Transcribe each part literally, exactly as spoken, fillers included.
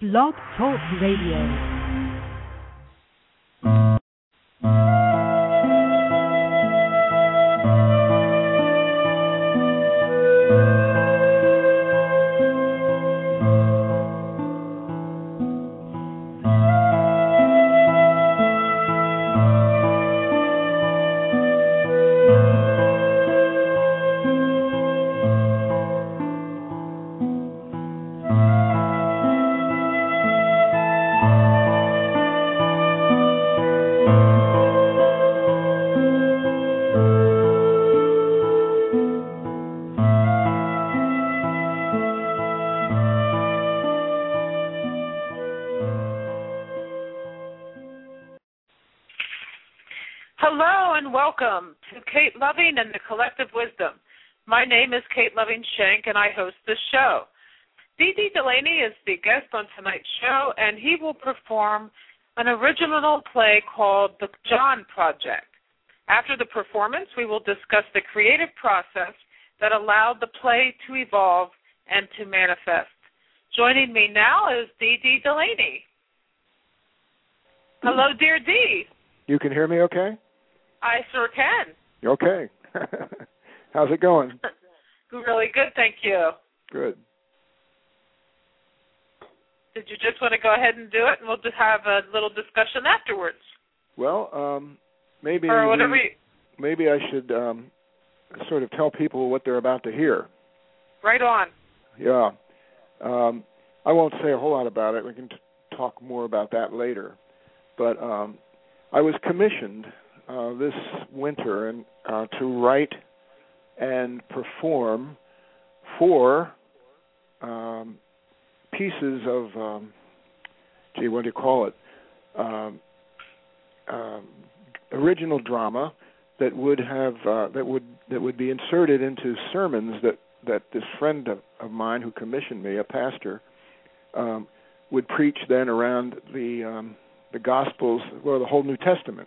Blog Talk Radio. Hello and welcome to Kate Loving and the Collective Wisdom. My name is Kate Loving Shank and I host this show. Dee Dee Delaney is the guest on tonight's show and he will perform an original play called The John Project. After the performance, we will discuss the creative process that allowed the play to evolve and to manifest. Joining me now is Dee Dee Delaney. Hello, dear Dee. You can hear me okay? I sure can. Okay. How's it going? Really good, thank you. Good. Did you just want to go ahead and do it, and we'll just have a little discussion afterwards? Well, um, maybe or whatever we, you... maybe I should um, sort of tell people what they're about to hear. Right on. Yeah. Um, I won't say a whole lot about it. We can t- talk more about that later. But um, I was commissioned uh, this winter and uh, to write and perform four um, pieces of, um, gee, what do you call it? Um, um, original drama that would have uh, that would that would be inserted into sermons that, that this friend of, of mine who commissioned me, a pastor, um, would preach then around the um, the Gospels, well, the whole New Testament.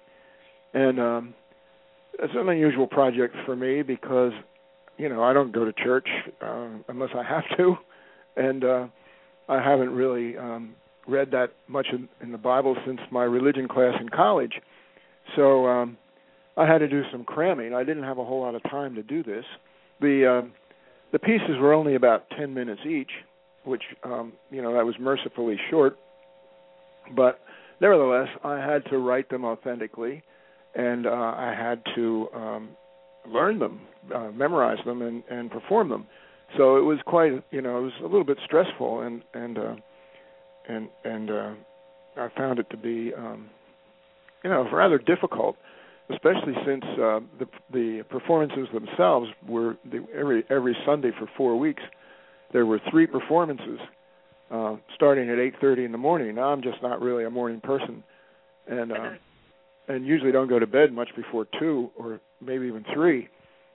And um, it's an unusual project for me because, you know, I don't go to church uh, unless I have to, and uh, I haven't really um, read that much in, in the Bible since my religion class in college. So um, I had to do some cramming. I didn't have a whole lot of time to do this. The uh, the pieces were only about ten minutes each, which, um, you know, that was mercifully short. But nevertheless, I had to write them authentically, and uh, I had to um, learn them, uh, memorize them, and, and perform them. So it was quite, you know, it was a little bit stressful, and and uh, and and uh, I found it to be, um, you know, rather difficult, especially since uh, the the performances themselves were the, every every Sunday for four weeks. There were three performances. Uh, starting at eight thirty in the morning. Now I'm just not really a morning person, and uh, and usually don't go to bed much before two or maybe even three.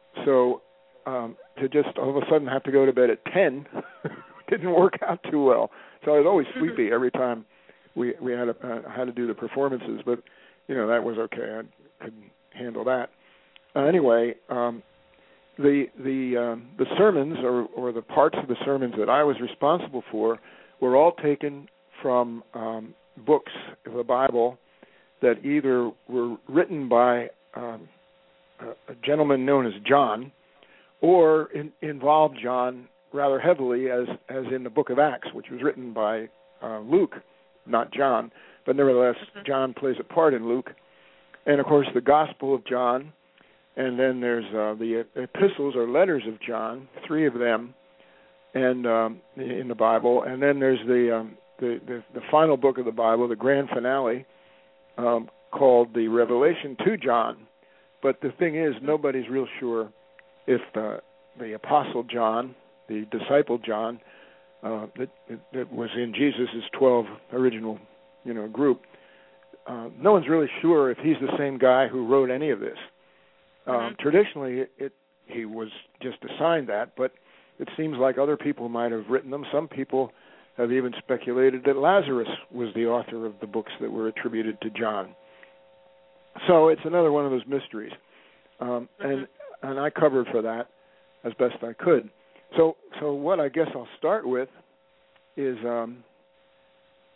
So um, to just all of a sudden have to go to bed at ten didn't work out too well. So I was always sleepy every time we we had to, uh, had to do the performances. But you know that was okay. I could handle that. Uh, anyway. Um, The the um, the sermons or, or the parts of the sermons that I was responsible for were all taken from um, books of the Bible that either were written by um, a, a gentleman known as John, or in, involved John rather heavily, as as in the Book of Acts, which was written by uh, Luke, not John, but nevertheless John plays a part in Luke, and of course the Gospel of John. And then there's uh, the epistles or letters of John, three of them, and um, in the Bible. And then there's the, um, the, the the final book of the Bible, the grand finale, um, called the Revelation to John. But the thing is, nobody's real sure if uh, the Apostle John, the disciple John, uh, that, that was in Jesus' twelve original, you know, group. Uh, no one's really sure if he's the same guy who wrote any of this. Um, mm-hmm. Traditionally, it, it, he was just assigned that, but it seems like other people might have written them. Some people have even speculated that Lazarus was the author of the books that were attributed to John. So it's another one of those mysteries, um, mm-hmm. and and I covered for that as best I could. So so what I guess I'll start with is um,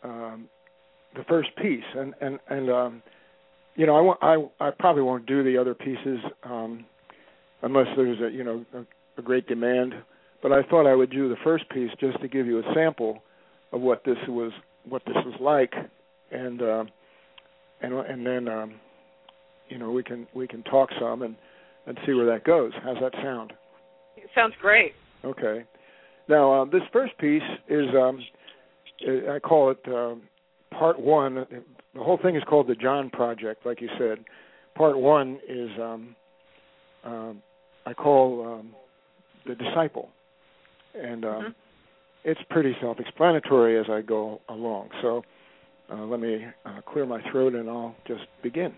um, the first piece, and and and um, you know, I, won't, I I probably won't do the other pieces um, unless there's a you know a, a great demand. But I thought I would do the first piece just to give you a sample of what this was what this was like, and uh, and and then um, you know we can we can talk some and, and see where that goes. How's that sound? It sounds great. Okay. Now um, this first piece is um, I call it uh, part one. The whole thing is called the John Project, like you said. Part one is um, um, I call um, the disciple. And um, mm-hmm. it's pretty self-explanatory as I go along. So uh, let me uh, clear my throat and I'll just begin.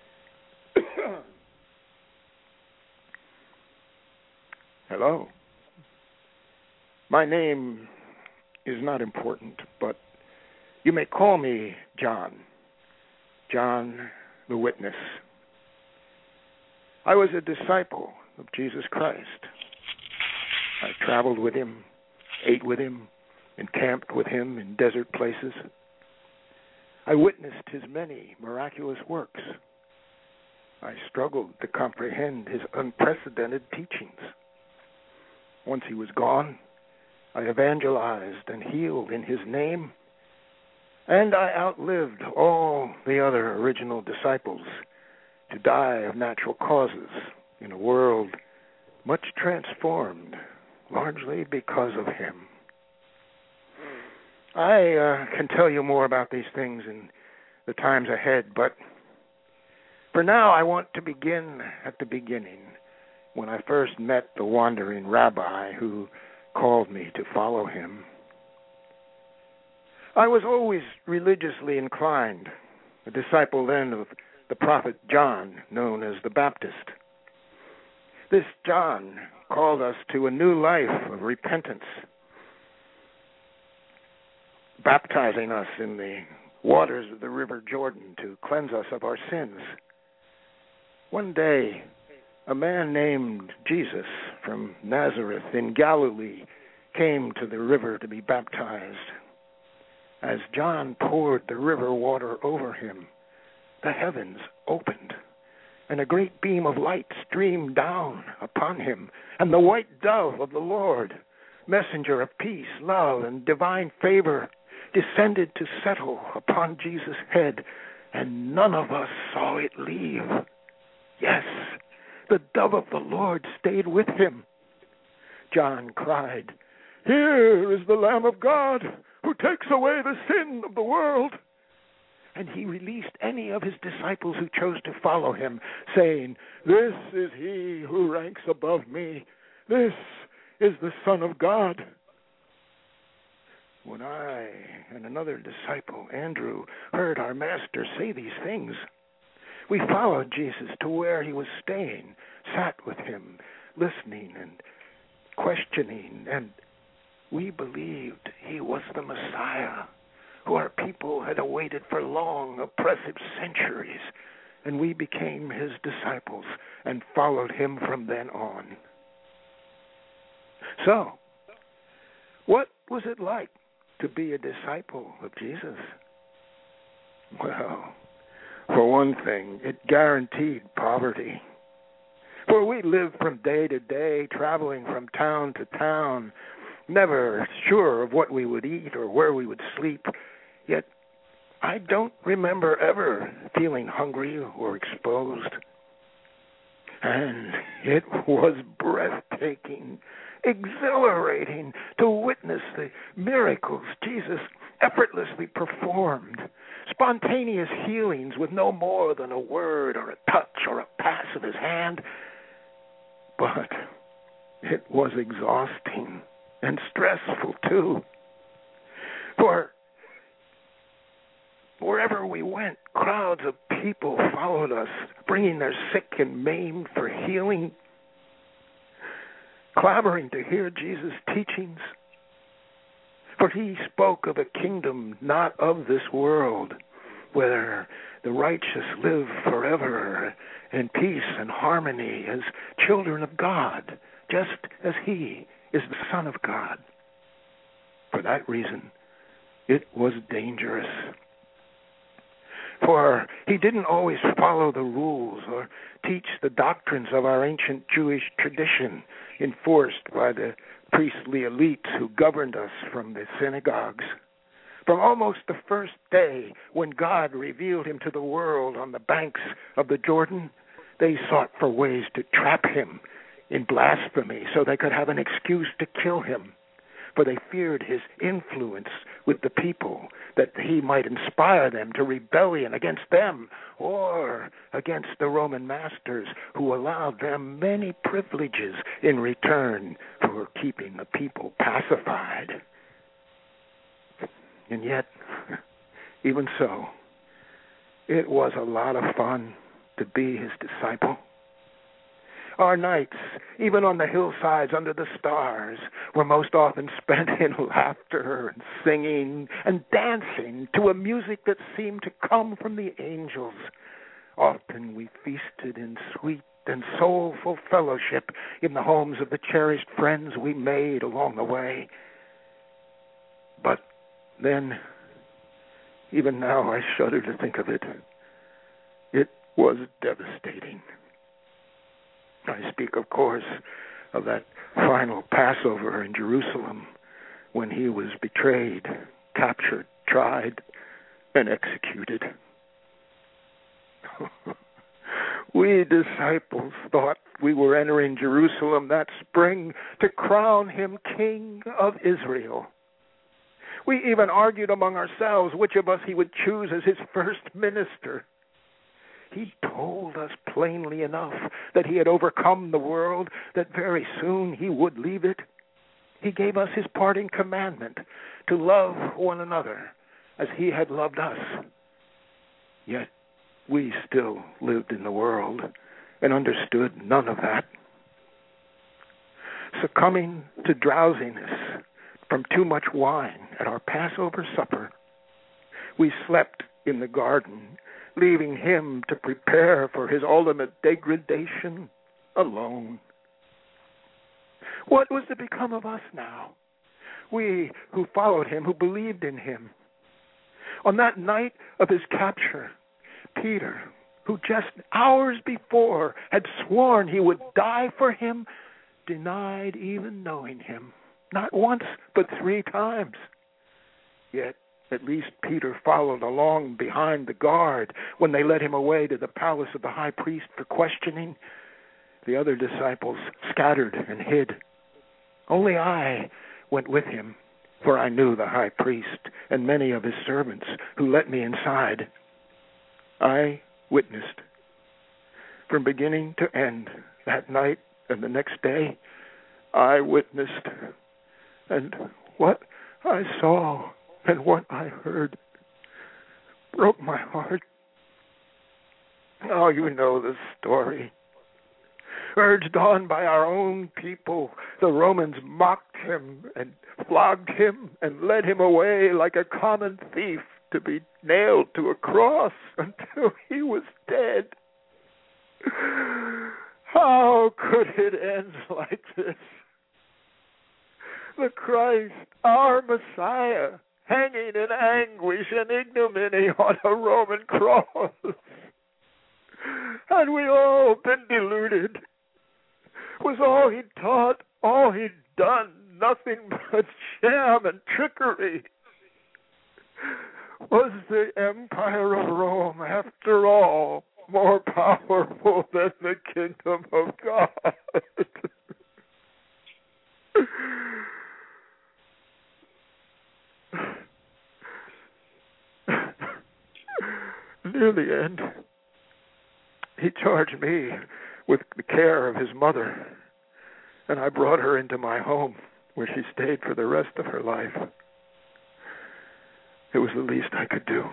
Hello. My name is not important, but you may call me John. John the Witness. I was a disciple of Jesus Christ. I traveled with him, ate with him, encamped with him in desert places. I witnessed his many miraculous works. I struggled to comprehend his unprecedented teachings. Once he was gone, I evangelized and healed in his name, and I outlived all the other original disciples to die of natural causes in a world much transformed, largely because of him. I uh, can tell you more about these things in the times ahead, but for now I want to begin at the beginning, when I first met the wandering rabbi who called me to follow him. I was always religiously inclined, a disciple then of the prophet John, known as the Baptist. This John called us to a new life of repentance, baptizing us in the waters of the river Jordan to cleanse us of our sins. One day, a man named Jesus from Nazareth in Galilee came to the river to be baptized. As John poured the river water over him, the heavens opened, and a great beam of light streamed down upon him, and the white dove of the Lord, messenger of peace, love, and divine favor, descended to settle upon Jesus' head, and none of us saw it leave. Yes, the dove of the Lord stayed with him. John cried, "Here is the Lamb of God, who takes away the sin of the world." And he released any of his disciples who chose to follow him, saying, "This is he who ranks above me. This is the Son of God." When I and another disciple, Andrew, heard our master say these things, we followed Jesus to where he was staying, sat with him, listening and questioning, and we believed he was the Messiah, who our people had awaited for long, oppressive centuries, and we became his disciples and followed him from then on. So, what was it like to be a disciple of Jesus? Well, for one thing, it guaranteed poverty. For we lived from day to day, traveling from town to town, never sure of what we would eat or where we would sleep. Yet I don't remember ever feeling hungry or exposed. And it was breathtaking, exhilarating to witness the miracles Jesus effortlessly performed, spontaneous healings with no more than a word or a touch or a pass of his hand. But it was exhausting and stressful too. For wherever we went, crowds of people followed us, bringing their sick and maimed for healing, clamoring to hear Jesus' teachings. For he spoke of a kingdom not of this world, where the righteous live forever in peace and harmony as children of God, just as he is the Son of God. For that reason, it was dangerous. For he didn't always follow the rules or teach the doctrines of our ancient Jewish tradition enforced by the priestly elites who governed us from the synagogues. From almost the first day when God revealed him to the world on the banks of the Jordan, they sought for ways to trap him in blasphemy so they could have an excuse to kill him. For they feared his influence with the people, that he might inspire them to rebellion against them or against the Roman masters who allowed them many privileges in return for keeping the people pacified. And yet, even so, it was a lot of fun to be his disciple. Our nights, even on the hillsides under the stars, were most often spent in laughter and singing and dancing to a music that seemed to come from the angels. Often we feasted in sweet and soulful fellowship in the homes of the cherished friends we made along the way. But then, even now I shudder to think of it, it was devastating. I speak, of course, of that final Passover in Jerusalem when he was betrayed, captured, tried, and executed. We disciples thought we were entering Jerusalem that spring to crown him King of Israel. We even argued among ourselves which of us he would choose as his first minister. He told us plainly enough that he had overcome the world, that very soon he would leave it. He gave us his parting commandment to love one another as he had loved us. Yet we still lived in the world and understood none of that. Succumbing to drowsiness from too much wine at our Passover supper, we slept in the garden, leaving him to prepare for his ultimate degradation alone. What was to become of us now? We who followed him, who believed in him. On that night of his capture, Peter, who just hours before had sworn he would die for him, denied even knowing him, not once but three times. Yet at least Peter followed along behind the guard when they led him away to the palace of the high priest for questioning. The other disciples scattered and hid. Only I went with him, for I knew the high priest and many of his servants who let me inside. I witnessed from beginning to end that night and the next day. I witnessed, and what I saw and what I heard broke my heart. Oh, you know the story. Urged on by our own people, the Romans mocked him and flogged him and led him away like a common thief to be nailed to a cross until he was dead. How could it end like this? The Christ, our Messiah, hanging in anguish and ignominy on a Roman cross. Had we all been deluded? Was all he'd taught, all he'd done, nothing but sham and trickery? Was the Empire of Rome, after all, more powerful than the kingdom of God? Near the end, he charged me with the care of his mother, and I brought her into my home, where she stayed for the rest of her life. It was the least I could do.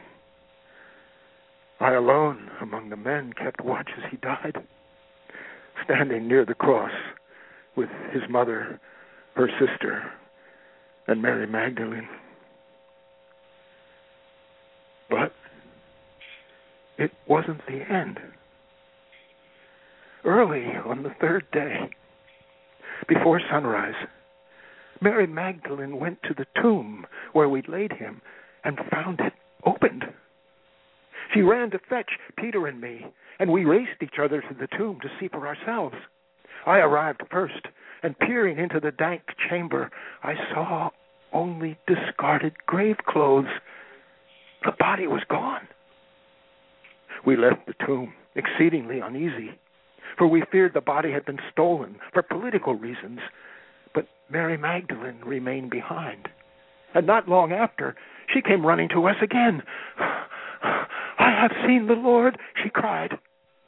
I alone among the men kept watch as he died, standing near the cross with his mother, her sister, and Mary Magdalene. But it wasn't the end. Early on the third day, before sunrise, Mary Magdalene went to the tomb where we'd laid him and found it opened. She ran to fetch Peter and me, and we raced each other to the tomb to see for ourselves. I arrived first, and peering into the dank chamber, I saw only discarded grave clothes. The body was gone. We left the tomb, exceedingly uneasy, for we feared the body had been stolen for political reasons. But Mary Magdalene remained behind. And not long after, she came running to us again. "I have seen the Lord," she cried.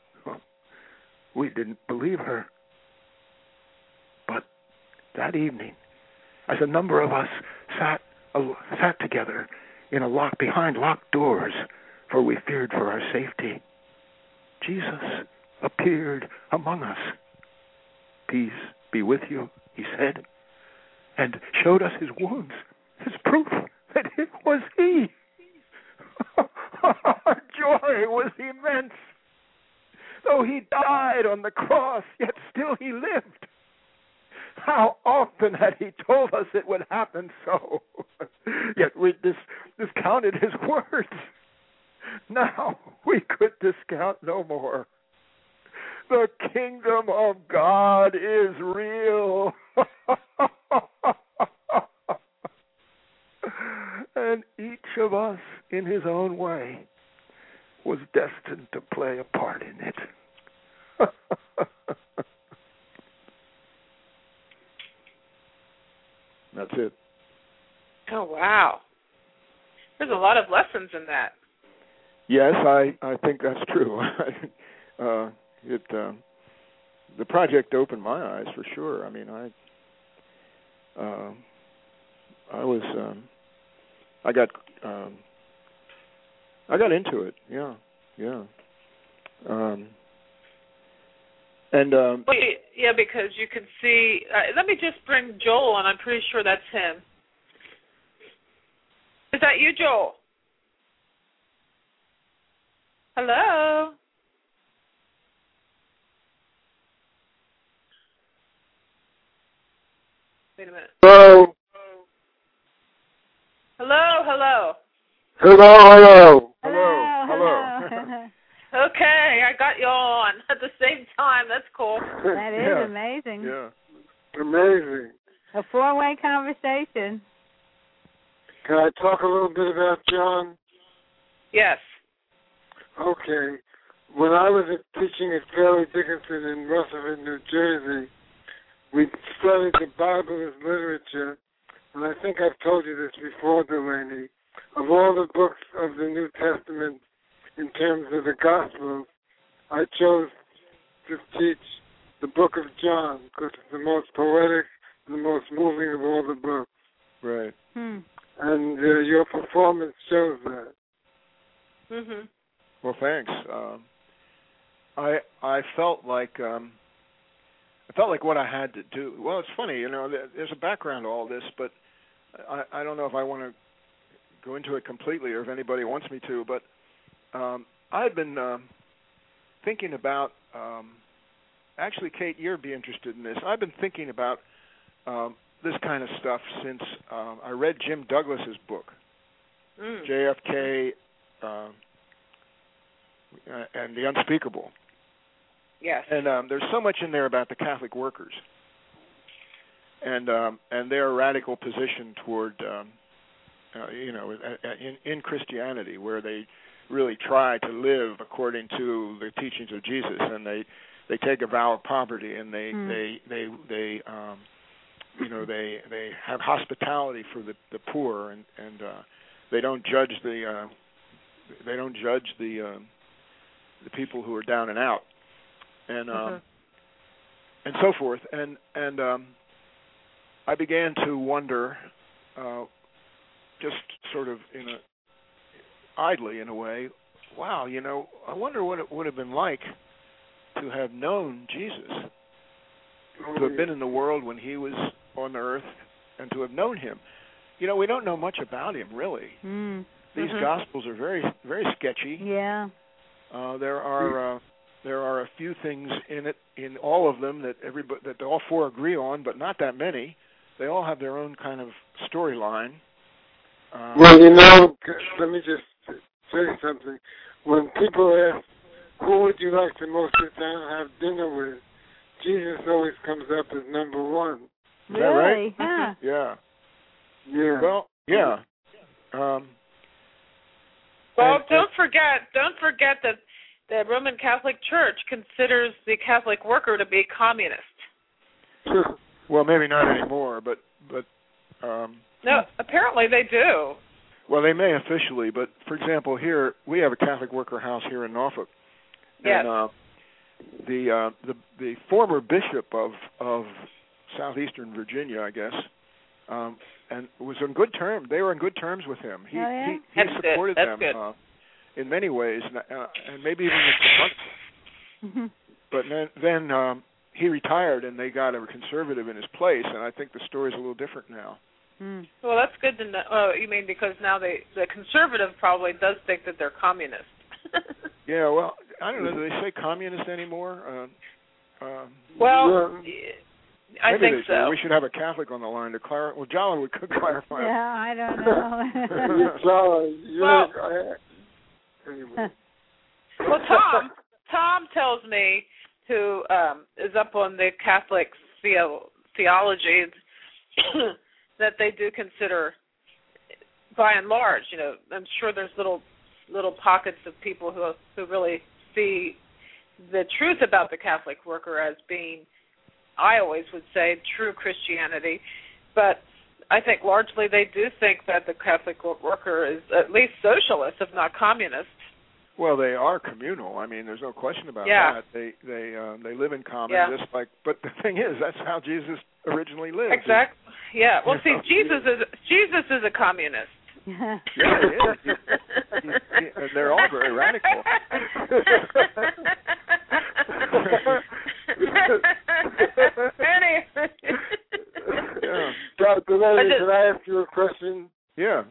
We didn't believe her. But that evening, as a number of us sat uh, sat together in a lock behind locked doors, for we feared for our safety, Jesus appeared among us. "Peace be with you," he said, and showed us his wounds, as proof that it was he. Our joy was immense. Though he died on the cross, yet still he lived. How often had he told us it would happen so, yet we dis- discounted his words. Now we could discount no more. The kingdom of God is real. And each of us, in his own way, was destined to play a part in it. That's it. Oh, wow. There's a lot of lessons in that. Yes, I, I think that's true. uh, it uh, the project opened my eyes for sure. I mean, I uh, I was um, I got um, I got into it. Yeah, yeah. Um, and um, well, yeah, because you can see. Uh, let me just bring Joel on. I'm pretty sure that's him. Is that you, Joel? Hello? Wait a minute. Hello. Hello, hello. Hello, hello. Hello, hello. Okay, I got you on at the same time. That's cool. That is Yeah. amazing. Yeah. Amazing. A four-way conversation. Can I talk a little bit about John? Yes. Okay. When I was teaching at Fairleigh Dickinson in Russellville, New Jersey, we studied the Bible as literature, and I think I've told you this before, Delaney. Of all the books of the New Testament in terms of the Gospels, I chose to teach the book of John because it's the most poetic and the most moving of all the books. Right. Hmm. And uh, your performance shows that. Mhm. Well, thanks. Um, I I felt like um, I felt like what I had to do. Well, it's funny, you know. There's a background to all this, but I, I don't know if I want to go into it completely or if anybody wants me to. But um, I've been um, thinking about. Um, actually, Kate, you'd be interested in this. I've been thinking about um, this kind of stuff since um, I read Jim Douglas's book, Mm. J F K. Uh, and the Unspeakable. Yes. And um, there's so much in there about the Catholic workers and um, and their radical position toward, um, uh, you know, in, in Christianity, where they really try to live according to the teachings of Jesus, and they, they take a vow of poverty, and they mm. they they they um, you know they they have hospitality for the, the poor, and and uh, they don't judge the uh, they don't judge the uh, the people who are down and out, and um, mm-hmm. and so forth, and and um, I began to wonder, uh, just sort of in a idly in a way, wow, you know, I wonder what it would have been like to have known Jesus, to have been in the world when he was on earth, and to have known him. You know, we don't know much about him really. Mm. These mm-hmm. Gospels are very very sketchy. Yeah. Uh, there are uh, there are a few things in it, in all of them, that everybody, that all four agree on, but not that many. They all have their own kind of storyline, Um, well, you know, let me just say something. When people ask, who would you like to most sit down and have dinner with, Jesus always comes up as number one. Is that right? Really? Huh. Yeah. Yeah. Well, yeah. Um, Well, and, don't forget, don't forget that the Roman Catholic Church considers the Catholic worker to be communist. well, maybe not anymore, but but um, No, apparently they do. well, they may officially, but for example, here we have a Catholic worker house here in Norfolk, Yes. and uh, the uh, the the former bishop of of southeastern Virginia, I guess, um, and was on good terms. They were on good terms with him. He Oh, yeah? he, he That's good. supported That's them good. uh, in many ways, and, uh, and maybe even with the money. But then then um, he retired, and they got a conservative in his place, and I think the story's a little different now. Hmm. Well, that's good to know. Oh, you mean because now they, the conservative probably does think that they're communist. Yeah, well, I don't know. Do they say communist anymore? Uh, um, Well, I maybe think they so. do. We should have a Catholic on the line to clarify. Well, John would could clarify. Yeah, I don't know. Sorry, you're, Well- I, anyway. Well, Tom, Tom tells me, who um, is up on the Catholic theo- theology, that they do consider, by and large, you know, I'm sure there's little little pockets of people who who really see the truth about the Catholic worker as being, I always would say, true Christianity, but I think largely they do think that the Catholic worker is at least socialist, if not communist. Well, they are communal. I mean, there's no question about Yeah. that. They they uh, they live in common, Yeah. just like. But the thing is, that's how Jesus originally lived. Exactly. Yeah. Well, see, You know? Jesus is Jesus is a communist. Yeah, he is. He, he, he, and they're all very radical. Anyway. Yeah. Doctor Lenny, just- can I ask you a question? Yeah.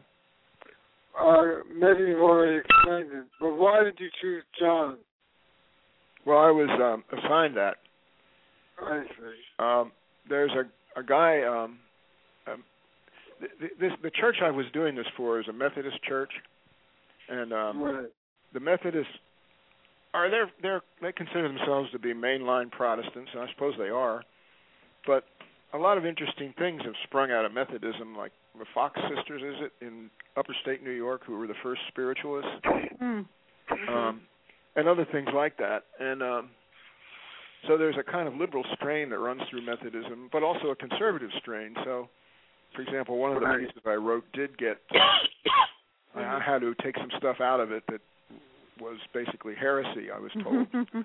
Uh, maybe you've already explained it, but why did you choose John? Well, I was um, assigned that. I see. Um, there's a a guy. Um, um, th- th- this the church I was doing this for is a Methodist church, and um, Right. the Methodists are they they they consider themselves to be mainline Protestants, and I suppose they are. But a lot of interesting things have sprung out of Methodism, like the Fox sisters, is it, in upper state New York, who were the first spiritualists, Hmm. um, and other things like that. And um, so there's a kind of liberal strain that runs through Methodism, but also a conservative strain. So, for example, one of the Right. pieces I wrote did get, I I had to take some stuff out of it that was basically heresy, I was told.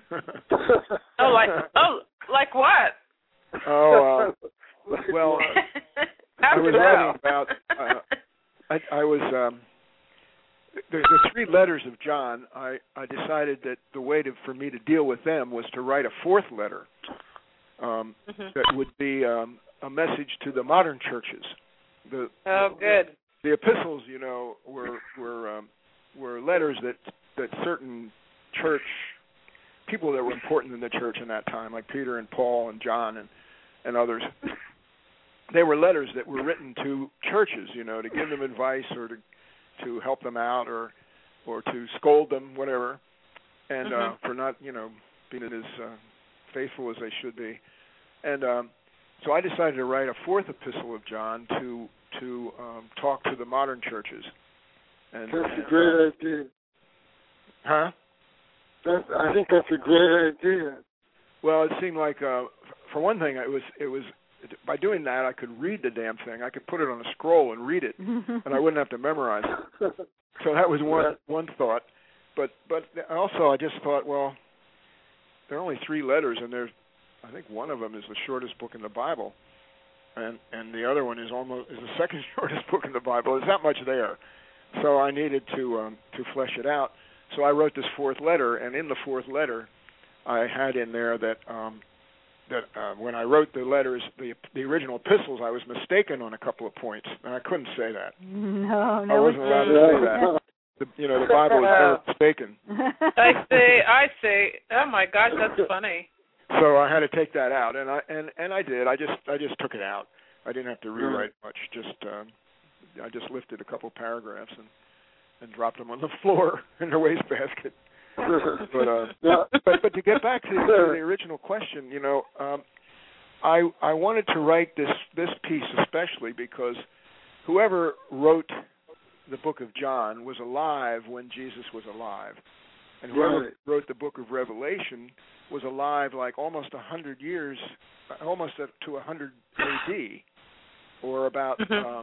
Oh, like oh, like what? oh, uh, well, How I was so? writing about, uh, I, I was, um, the, the three letters of John, I, I decided that the way to, for me to deal with them was to write a fourth letter um, Mhm. that would be um, a message to the modern churches. The, Oh, good. the epistles, you know, were were um, were letters that that certain church people that were important in the church in that time, like Peter and Paul and John and and others. They were letters that were written to churches, you know, to give them advice or to to help them out or or to scold them, whatever, and Mhm. uh, for not, you know, being as uh, faithful as they should be. And um, so I decided to write a fourth epistle of John to to um, talk to the modern churches. And, That's and, a great uh, idea. huh? That's, I think that's a great idea. Well, it seemed like, uh, for one thing, it was it was by doing that I could read the damn thing. I could put it on a scroll and read it, and I wouldn't have to memorize it. So that was one Right. one thought. But but also I just thought, well, there are only three letters, and there's I think one of them is the shortest book in the Bible, and and the other one is almost is the second shortest book in the Bible. There's not much there, so I needed to um, to flesh it out. So I wrote this fourth letter, and in the fourth letter, I had in there that um, that uh, when I wrote the letters, the the original epistles, I was mistaken on a couple of points, and I couldn't say that. No, no. I wasn't allowed to say that. The, you know, the Bible is never mistaken. I see. I see. Oh my gosh, that's funny. So I had to take that out, and I and, and I did. I just I just took it out. I didn't have to rewrite much. Just um, I just lifted a couple paragraphs and, and dropped them on the floor in their wastebasket. but, uh, but but to get back to the, to the original question, you know, um, I I wanted to write this this piece especially because whoever wrote the book of John was alive when Jesus was alive, and whoever right. wrote the book of Revelation was alive like almost a hundred years, almost to a hundred A D, or about mm-hmm. uh,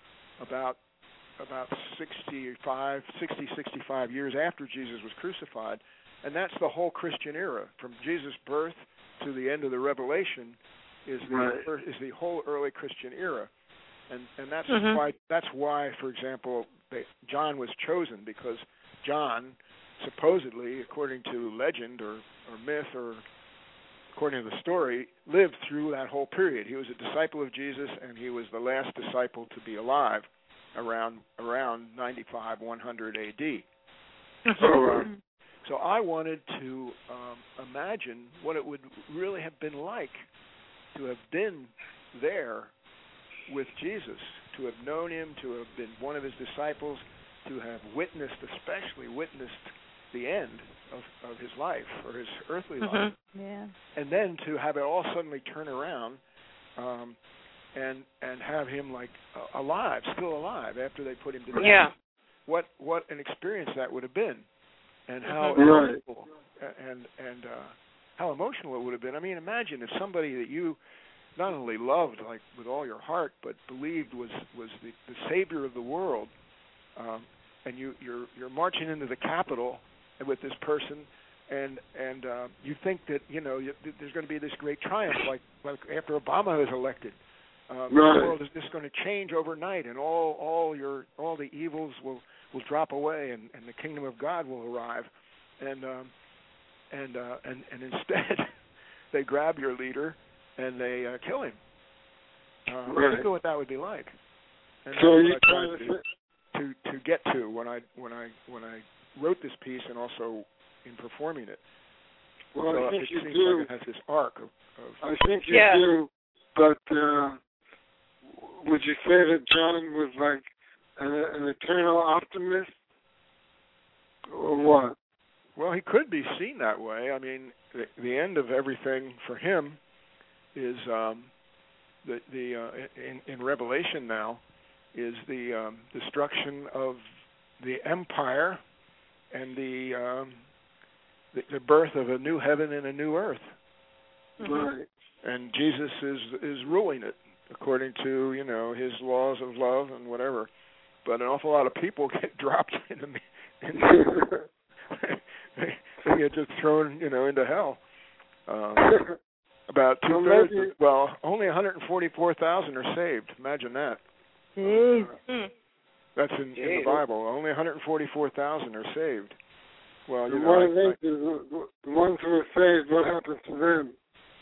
about about sixty-five, sixty, sixty-five years after Jesus was crucified, and that's the whole Christian era from Jesus' birth to the end of the Revelation is the right. is the whole early Christian era, and and that's mm-hmm. why that's why, for example, they, John was chosen because John, supposedly, according to legend or, or myth or according to the story, lived through that whole period. He was a disciple of Jesus, and he was the last disciple to be alive around around ninety-five, one hundred A D. So, um, so I wanted to um, imagine what it would really have been like to have been there with Jesus, to have known him, to have been one of his disciples, to have witnessed, especially witnessed the end of, of his life or his earthly mm-hmm. life, Yeah. and then to have it all suddenly turn around um, and and have him like uh, alive, still alive after they put him to death. Yeah. What what an experience that would have been, and how mm-hmm. emotional, and and uh, how emotional it would have been. I mean, imagine if somebody that you not only loved like with all your heart, but believed was was the, the savior of the world, um, and you you're you're marching into the Capitol with this person, and and uh, you think that you know you, there's going to be this great triumph, like like after Obama is elected. Um, right. The world is just going to change overnight, and all all your all the evils will, will drop away, and, and the kingdom of God will arrive, and um, and uh, and and instead they grab your leader and they uh, kill him. Uh, right. Think of what that would be like. And so that's you what I trying tried to to, say, to to get to when I when I when I wrote this piece, and also in performing it. well, so I think it you seems do. like it has this arc of. of I think you yeah. do, but uh, would you say that John was like an, an eternal optimist, or what? Well, he could be seen that way. I mean, the, the end of everything for him is um, the the uh, in, in Revelation now is the um, destruction of the empire and the, um, the the birth of a new heaven and a new earth. Mm-hmm. Right. And Jesus is is ruling it according to you know his laws of love and whatever. But an awful lot of people get dropped in the in the, they get just thrown you know into hell. Um, about two thirds. Well, Well, only one hundred forty-four thousand are saved. Imagine that. Jeez. Mm. That's in, in the Bible. Only one hundred forty-four thousand are saved. Well, you and know, what I, do they I, do? The ones who are saved, what happens to them?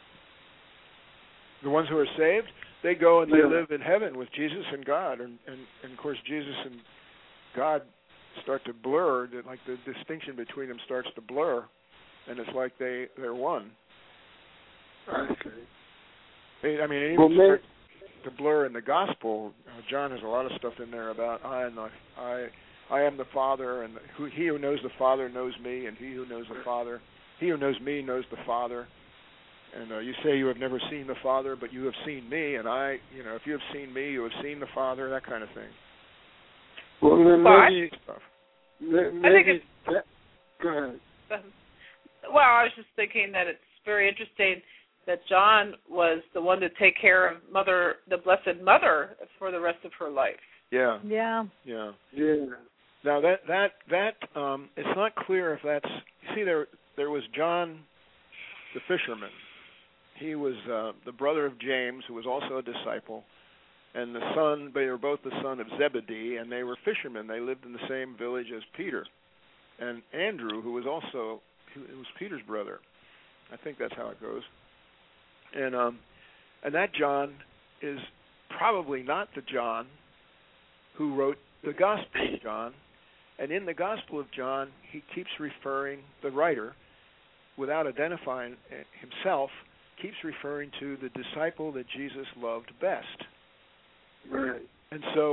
the ones who are saved, they go and they Yeah. live in heaven with Jesus and God, and, and, and of course Jesus and God start to blur. Like the distinction between them starts to blur, and it's like they they're one. I see. They, I mean, it Well, even may- starts to blur in the gospel. Uh, John has a lot of stuff in there about I am the I I am the Father, and who, he who knows the Father knows me, and he who knows the Father, he who knows me knows the Father. And uh, you say you have never seen the Father, but you have seen me, and I, you know, if you have seen me, you have seen the Father. That kind of thing. Well, then Well, I- maybe, Stuff. maybe, I think it's- that, go ahead. Well, I was just thinking that it's very interesting that John was the one to take care of Mother, the Blessed Mother, for the rest of her life. Yeah. Yeah. Yeah. Yeah. Now that that that um, it's not clear if that's. You see, there there was John, the fisherman. He was uh, the brother of James, who was also a disciple, and the son. They were both the son of Zebedee, and they were fishermen. They lived in the same village as Peter, and Andrew, who was also who was Peter's brother. I think that's how it goes. And um, and that John is probably not the John who wrote the Gospel of John. And in the Gospel of John, he keeps referring, the writer, without identifying himself, keeps referring to the disciple that Jesus loved best. Right. And so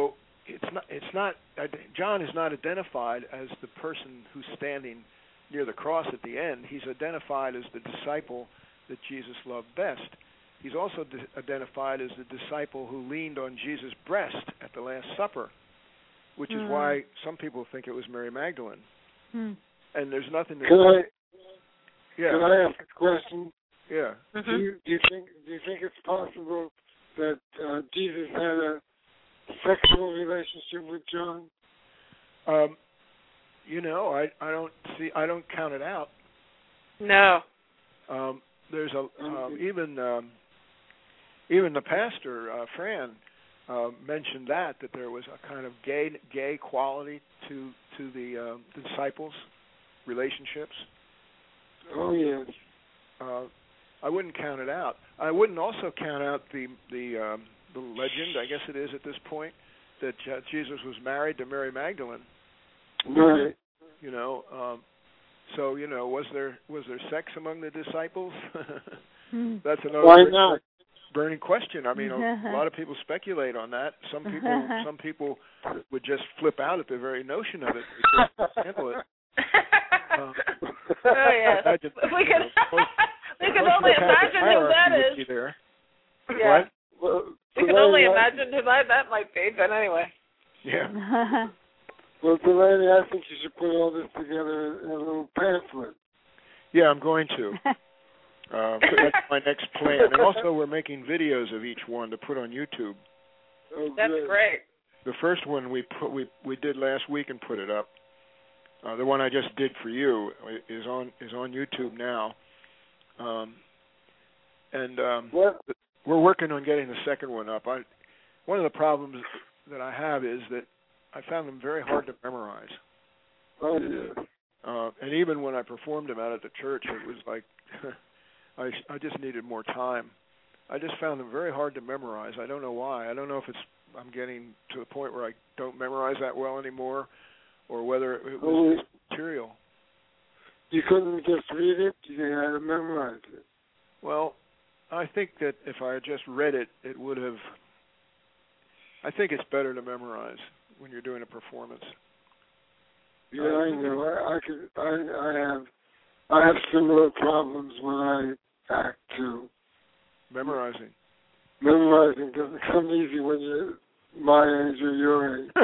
it's not. It's not. John is not identified as the person who's standing near the cross at the end. He's identified as the disciple that Jesus loved best. He's also di- identified as the disciple who leaned on Jesus' breast at the Last Supper, which mm. is why some people think it was Mary Magdalene. Mm. And there's nothing to. Can I? Yeah. Can I ask a question? Yeah. Mm-hmm. Do you do you think do you think it's possible that uh, Jesus had a sexual relationship with John? Um, you know, I I don't see I don't count it out. No. Um, there's a um, even um, even the pastor uh, Fran uh, mentioned that that there was a kind of gay gay quality to to the, um, the disciples' relationships. Oh yes. Uh, I wouldn't count it out. I wouldn't also count out the the um, the legend, I guess it is at this point, that uh, Jesus was married to Mary Magdalene. Right. You know, um, so you know, was there was there sex among the disciples? That's another Why not? burning question. I mean, a, a lot of people speculate on that. Some people some people would just flip out at the very notion of it. They can't handle it. Uh, oh yes, imagine, we can. You know, we can only imagine who that is. There. Yeah. What? Well, we can only imagine who that, that might be. But anyway. Yeah. Well, Delaney, I think you should put all this together in a little pamphlet. Yeah, I'm going to. Uh, that's my next plan. And also, we're making videos of each one to put on YouTube. Oh, that's good. great. The first one we put we we did last week and put it up. Uh, the one I just did for you is on is on YouTube now. Um, and um, what? we're working on getting the second one up. I, one of the problems that I have is that I found them very hard to memorize. Oh, yeah. Uh, and even when I performed them out at the church, it was like I, I just needed more time. I just found them very hard to memorize. I don't know why. I don't know if it's I'm getting to the point where I don't memorize that well anymore, or whether it was oh, material. You couldn't just read it, you had to memorize it. Well, I think that if I had just read it, it would have... I think it's better to memorize when you're doing a performance. Yeah, uh, I know. I, I, could, I, I have I have similar problems when I act, too. Memorizing. Memorizing doesn't come easy when you're my age or your age.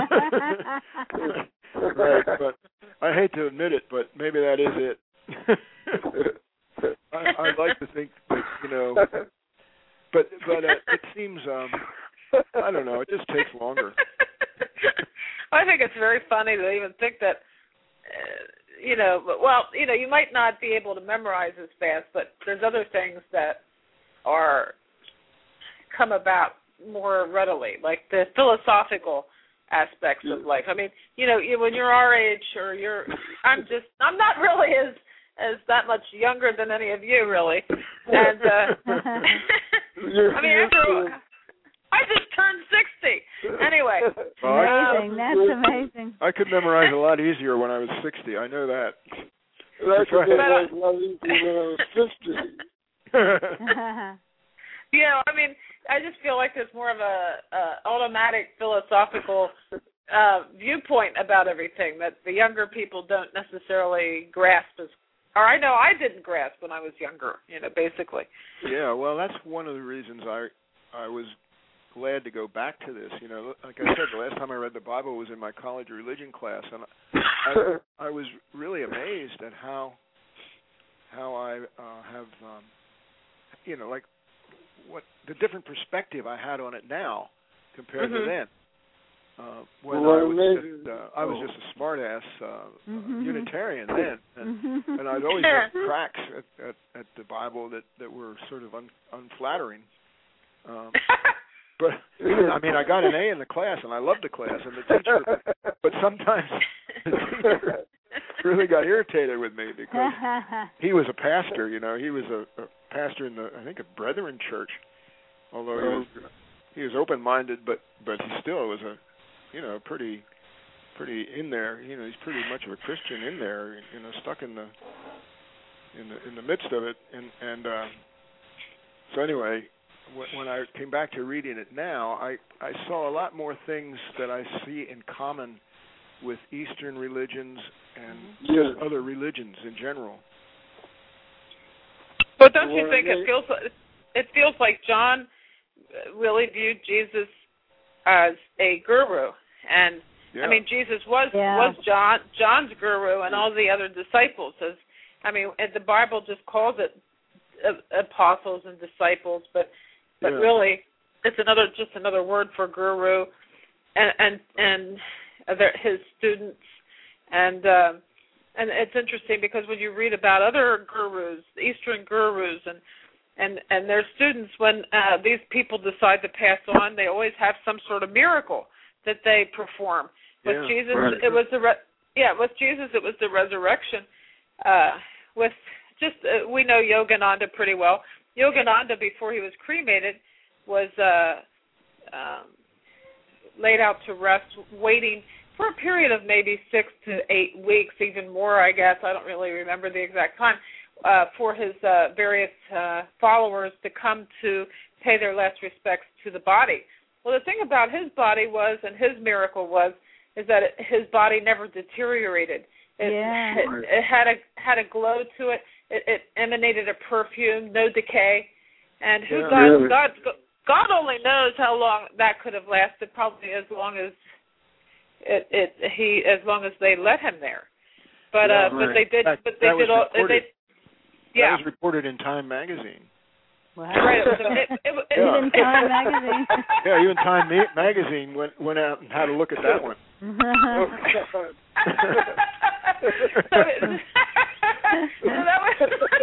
Right, but I hate to admit it, but maybe that is it. I, I'd like to think that, you know, but but uh, it seems, um, I don't know, it just takes longer. I think it's very funny to even think that, uh, you know, well, you know, you might not be able to memorize as fast, but there's other things that are come about more readily, like the philosophical aspects of life. I mean, you know, you, when you're our age, or you're, I'm just, I'm not really as as that much younger than any of you, really. And uh, I mean, after I just turned sixty. Anyway, well, amazing. I, That's amazing. I could memorize a lot easier when I was sixty. I know that. I could memorize a lot easier when I was fifty. Yeah, I mean, I just feel like there's more of a, a automatic philosophical uh, viewpoint about everything that the younger people don't necessarily grasp as, or I know I didn't grasp when I was younger, you know, basically. Yeah, well, that's one of the reasons I I was glad to go back to this. You know, like I said, the last time I read the Bible was in my college religion class, and I, I was really amazed at how how I uh, have, um, you know, like, what the different perspective I had on it now compared mm-hmm. to then. Uh, when well, I was maybe, just, uh, I was just a smart-ass uh, mm-hmm. uh, Unitarian then, and, mm-hmm. and I'd always had cracks at, at, at the Bible that, that were sort of un, unflattering. Um, but I mean, I got an A in the class, and I loved the class and the teacher. But, but sometimes the teacher really got irritated with me because he was a pastor. You know, he was a, a pastor in the, I think, a Brethren church. Although he was, he was open-minded, but but he still was a, you know, pretty pretty in there. You know, he's pretty much of a Christian in there. You know, stuck in the in the in the midst of it. And and uh, so anyway, when I came back to reading it now, I, I saw a lot more things that I see in common with Eastern religions and Yes. other religions in general. But don't you Well, think they- it feels like, it feels like John really viewed Jesus as a guru, and Yeah. I mean Jesus was Yeah. was John John's guru, and all the other disciples. As I mean, the Bible just calls it apostles and disciples, but but Yeah. really it's another just another word for guru, and and and his students, and uh, and it's interesting because when you read about other gurus, Eastern gurus, and and and their students, when uh, these people decide to pass on, they always have some sort of miracle that they perform. With Yeah. Jesus, Right. it was the re- yeah. With Jesus, it was the resurrection. Uh, with just uh, we know Yogananda pretty well. Yogananda, before he was cremated, was uh, um, laid out to rest, waiting for a period of maybe six to eight weeks, even more, I guess. I don't really remember the exact time, uh, for his uh, various uh, followers to come to pay their last respects to the body. Well, the thing about his body was, and his miracle was, is that it, his body never deteriorated. It, Yeah. it, it had a had a glow to it. It, it emanated a perfume, no decay. And who Yeah. God, Really? God God only knows how long that could have lasted. Probably as long as it, it he as long as they let him there. But Yeah, uh, but right. they did. That- but they that was did all. reported. They, yeah. That was reported in Time magazine. Wow. Right. It was, it, it, it, Yeah. Even Time magazine. Yeah, even Time ma- magazine went went out and had a look at that one. Oh, God. so, it, so that was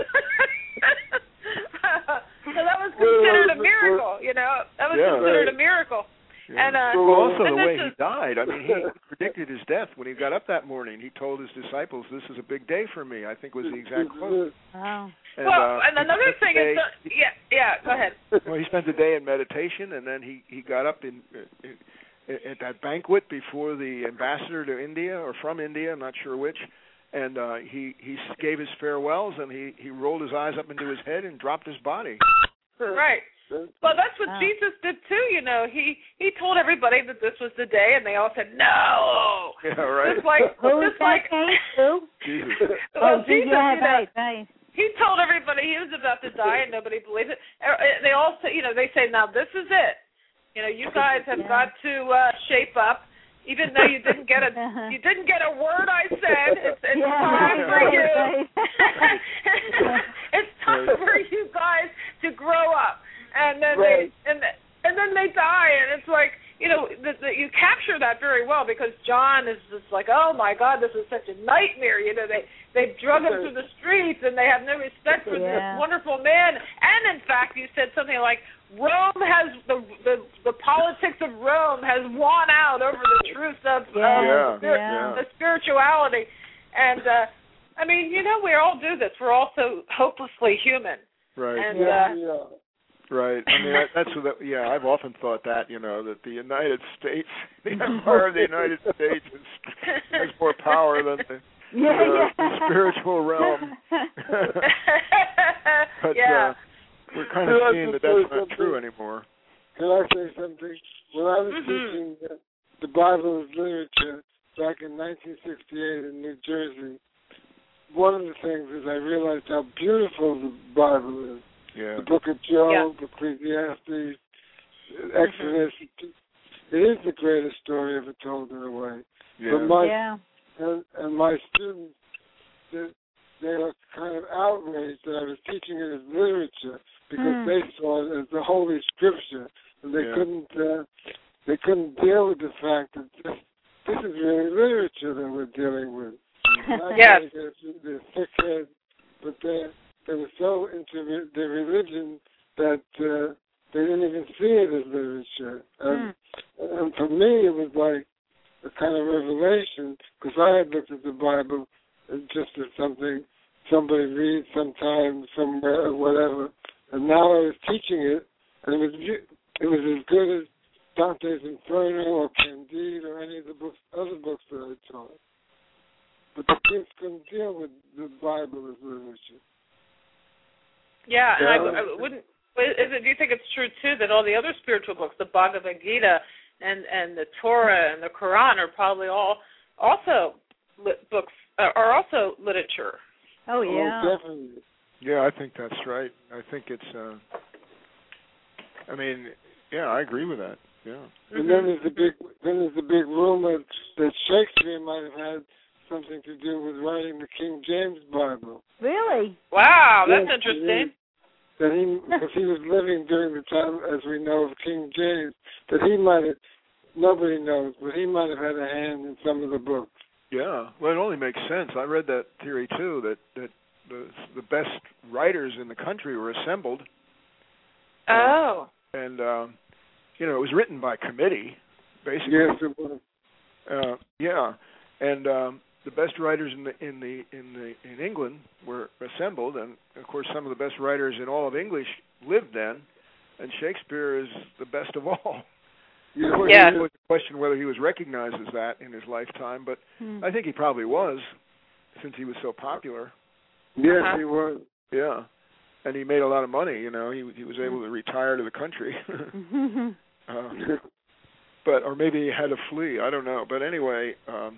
so that was considered a miracle, you know. That was Yeah. considered Right. a miracle. Yeah. And uh, well, also and the this way is, he died. I mean, he predicted his death when he got up that morning. He told his disciples, "This is a big day for me." I think was the exact quote. Wow. And, well, uh, and he another spent the thing day- is, that, yeah, yeah. Go ahead. Well, he spent the day in meditation, and then he he got up in, in at that banquet before the ambassador to India or from India, I'm not sure which, and uh, he he gave his farewells, and he he rolled his eyes up into his head and dropped his body. Right. Well, that's what Wow. Jesus did too. You know, he he told everybody that this was the day, and they all said no. Yeah, right. Just like, Who was just like, that, Kate? Who? Jesus. well, Oh, Jesus, yeah, you know, right, right. he told everybody he was about to die, and nobody believed it. Er, They all say, you know, they say, now this is it. You know, you guys have Yeah. got to uh, shape up, even though you didn't get a you didn't get a word I said. It's, it's Yeah, time for right, you. right. It's time for you guys to grow up, and then Right. they and and then they die, and it's like, you know, the, the, you capture that very well because John is just like, oh my God, this is such a nightmare. You know, they they drug him through the streets, and they have no respect for Yeah. this wonderful man. And in fact, you said something like, Rome has the the, the politics of Rome has won out over the truth of, Yeah. of Yeah. the, spir- Yeah. the spirituality. And uh, I mean, you know, we all do this. We're all so hopelessly human. Right. And Yeah, uh, yeah. Right. I mean, that, that's what. That, yeah, I've often thought that. You know, that the United States, the empire of the United States, is, has more power than the, Yeah, the, yeah. the spiritual realm. But yeah. uh, we're kind Can of I seeing that just say that's not something? true anymore. Can I say something? When I was Mhm. teaching uh, the Bible as literature back in nineteen sixty-eight in New Jersey, one of the things is I realized how beautiful the Bible is. Yeah. The Book of Job, Ecclesiastes, Exodus. It is the greatest story ever told in a way. Yeah. But my Yeah. and, and my students, they, they were kind of outraged that I was teaching it as literature because Hmm. they saw it as the Holy Scripture, and they Yeah. couldn't uh, they couldn't deal with the fact that this this is really literature that we're dealing with. And I Yes. think it's they're thick head, but they they were so into re- their religion that uh, they didn't even see it as literature. And, Hmm. and for me, it was like a kind of revelation because I had looked at the Bible as just as something somebody reads sometime somewhere or whatever, and now I was teaching it, and it was it was as good as Dante's Inferno or Candide or any of the books, other books that I taught. But the kids couldn't deal with the Bible as literature. Yeah, and I, Yeah. I wouldn't is it, do you think it's true, too, that all the other spiritual books, the Bhagavad Gita and, and the Torah and the Quran are probably all also lit books, uh, are also literature? Oh, yeah. Oh, definitely. Yeah, I think that's right. I think it's, uh, I mean, yeah, I agree with that. Yeah. And mm-hmm. then there's the big, then there's the big rumor that Shakespeare might have had something to do with writing the King James Bible. Really? Wow, that's yes, interesting. That he, because he was living during the time, as we know, of King James, that he might have, nobody knows, but he might have had a hand in some of the books. Yeah, well, it only makes sense. I read that theory too, that that the the best writers in the country were assembled. Oh. And, and um, you know, it was written by committee, basically. Yes, it was. Uh, yeah, and um, the best writers in the in the in the in England were assembled, and of course, some of the best writers in all of English lived then, and Shakespeare is the best of all. Yeah. Of course, Yeah. it was a question whether he was recognized as that in his lifetime, but Hmm. I think he probably was, since he was so popular. Yes, Uh-huh. he was. Yeah, and he made a lot of money. You know, he he was able to retire to the country. uh, but or maybe he had to flee. I don't know. But anyway, um,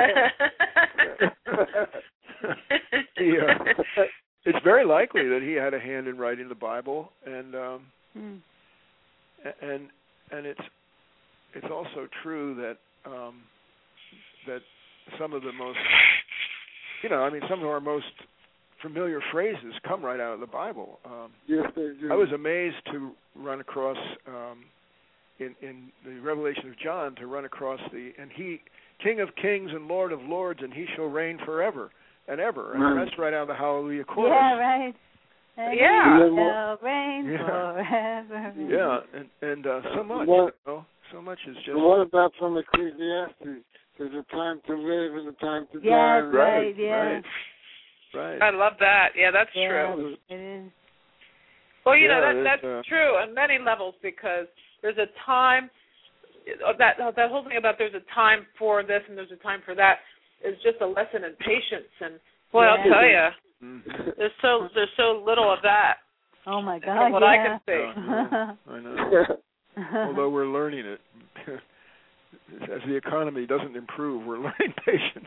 he, uh, it's very likely that he had a hand in writing the Bible, and um, Hmm. and and it's it's also true that um, that some of the most, you know, I mean, some of our most familiar phrases come right out of the Bible. Um, Yes, they do. I was amazed to run across um, in in the Revelation of John to run across the and he King of Kings and Lord of Lords, and he shall reign forever and ever, and Right. that's right out of the Hallelujah chorus. Yeah, right. And Yeah. he shall reign Yeah. forever. Yeah, and and uh, so much, What- you know, so much is just But what about from Ecclesiastes? There's a time to live and a time to Yes, die. right, yeah. right, right. I love that. Yeah, that's Yeah, true. it is. Well, you Yeah, know, that there's, that's uh, true on many levels, because there's a time, that that whole thing about there's a time for this and there's a time for that is just a lesson in patience. And, boy, I'll Yeah. tell you, Mm-hmm. there's so there's so little of that. Oh, my God, From what yeah. I can see. Uh, I know. Although we're learning it. As the economy doesn't improve, we're learning patience.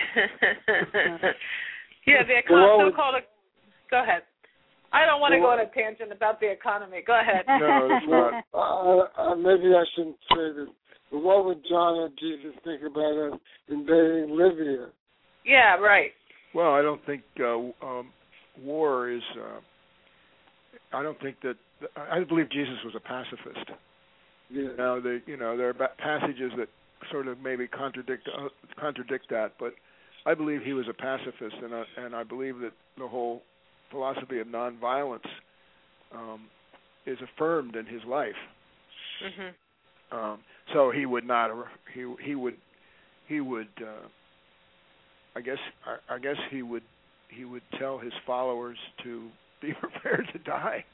Yeah, the Well, econ- so-called. Go ahead. I don't want to Well, go on a tangent about the economy. Go ahead. No, it's not. Uh, uh, maybe I shouldn't say this, but what would John or Jesus think about us invading Libya? Yeah, right. Well, I don't think uh, um, war is. Uh, I don't think that. I believe Jesus was a pacifist. Yeah. Now, the you know there are ba- passages that sort of maybe contradict uh, contradict that, but I believe he was a pacifist, and I, and I believe that the whole philosophy of nonviolence um, is affirmed in his life. Mhm. Um, so he would not. He he would he would. Uh, I guess I, I guess he would he would tell his followers to be prepared to die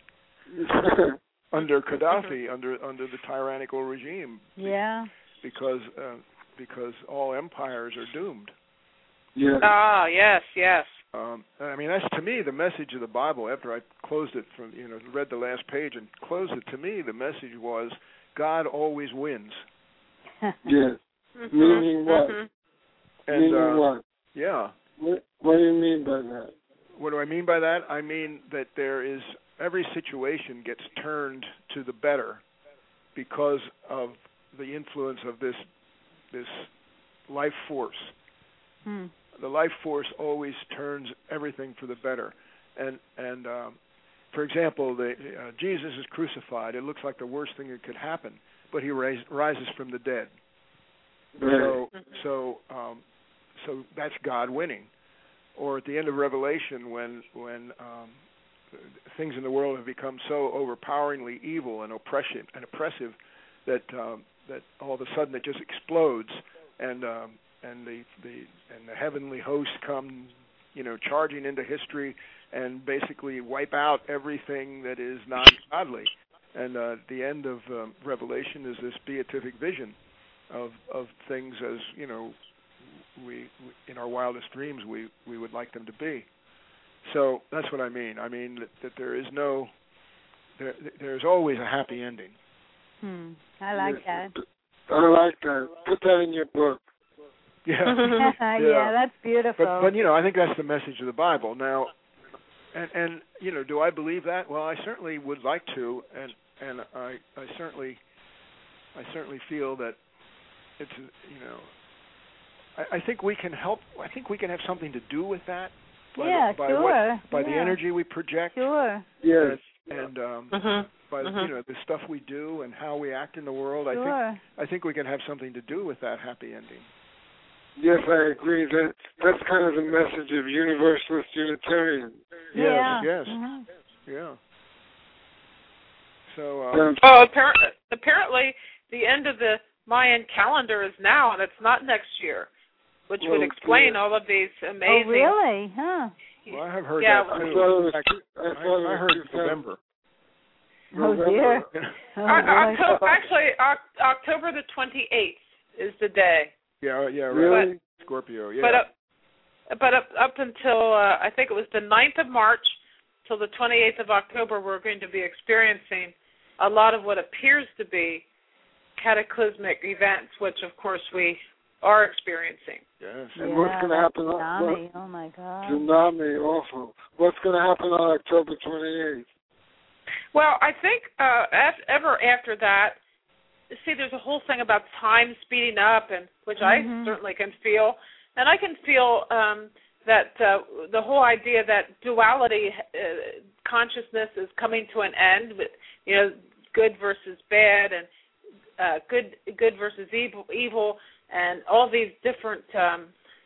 under Gaddafi, under under the tyrannical regime. Yeah. Because uh, because all empires are doomed. Yeah. Ah, yes, yes. Um, I mean, that's to me the message of the Bible. After I closed it from, you know, read the last page and closed it, to me the message was God always wins. Yes. Mhm. Meaning what? Mhm. And Meaning uh, what? yeah, what? What do you mean by that? what do I mean by that? I mean that there is every situation gets turned to the better because of the influence of this this life force. Hmm. The life force always turns everything for the better. And and um, for example, the, uh, Jesus is crucified. It looks like the worst thing that could happen, but he rais- rises from the dead. Right. So so um, so that's God winning. Or at the end of Revelation, when when um, things in the world have become so overpoweringly evil and oppression and oppressive that um, that all of a sudden it just explodes, and um, and the, the and the heavenly hosts come, you know, charging into history and basically wipe out everything that is non-godly. And uh, the end of um, Revelation is this beatific vision of of things as, you know, we in our wildest dreams we, we would like them to be. So that's what I mean. I mean that, that there is no there, there's always a happy ending. Hmm. I like that. I like that. Put that in your book. Yeah. yeah. yeah, that's beautiful. But, but you know, I think that's the message of the Bible. Now, and and you know, do I believe that? Well, I certainly would like to, and and I I certainly I certainly feel that it's, you know, I, I think we can help. I think we can have something to do with that. By yeah, the, by sure. What, by yeah. the energy we project. Sure. Yes. And, and um, uh-huh. by uh-huh. you know the stuff we do and how we act in the world. Sure. I think I think we can have something to do with that happy ending. Yes, I agree. That that's kind of the message of Universalist Unitarian. Yes. Yeah. Yes. Mm-hmm. Yeah. So. Um, Um, Oh, apparently, apparently, the end of the Mayan calendar is now, and it's not next year, which well, would explain yeah. all of these amazing. Oh, really? Huh. well, I have heard Yeah, that I too. thought it was. In fact, I, I, thought it I was heard two November. Oh, dear. Oh, October, actually, October the twenty-eighth is the day. Yeah. Yeah. Right. Really? Scorpio. Yeah. But up, but up, up until uh, I think it was the ninth of March till the twenty-eighth of October, we're going to be experiencing a lot of what appears to be cataclysmic events, which of course we are experiencing. Yes. And yeah, what's going to happen? Tsunami. On, oh my God. Tsunami, awful. What's going to happen on October twenty-eighth? Well, I think uh, af- ever after that, see, there's a whole thing about time speeding up, and which mm-hmm. I certainly can feel, and I can feel um, that uh, the whole idea that duality uh, consciousness is coming to an end, with, you know, good versus bad, and uh, good good versus evil, evil, and all these different um,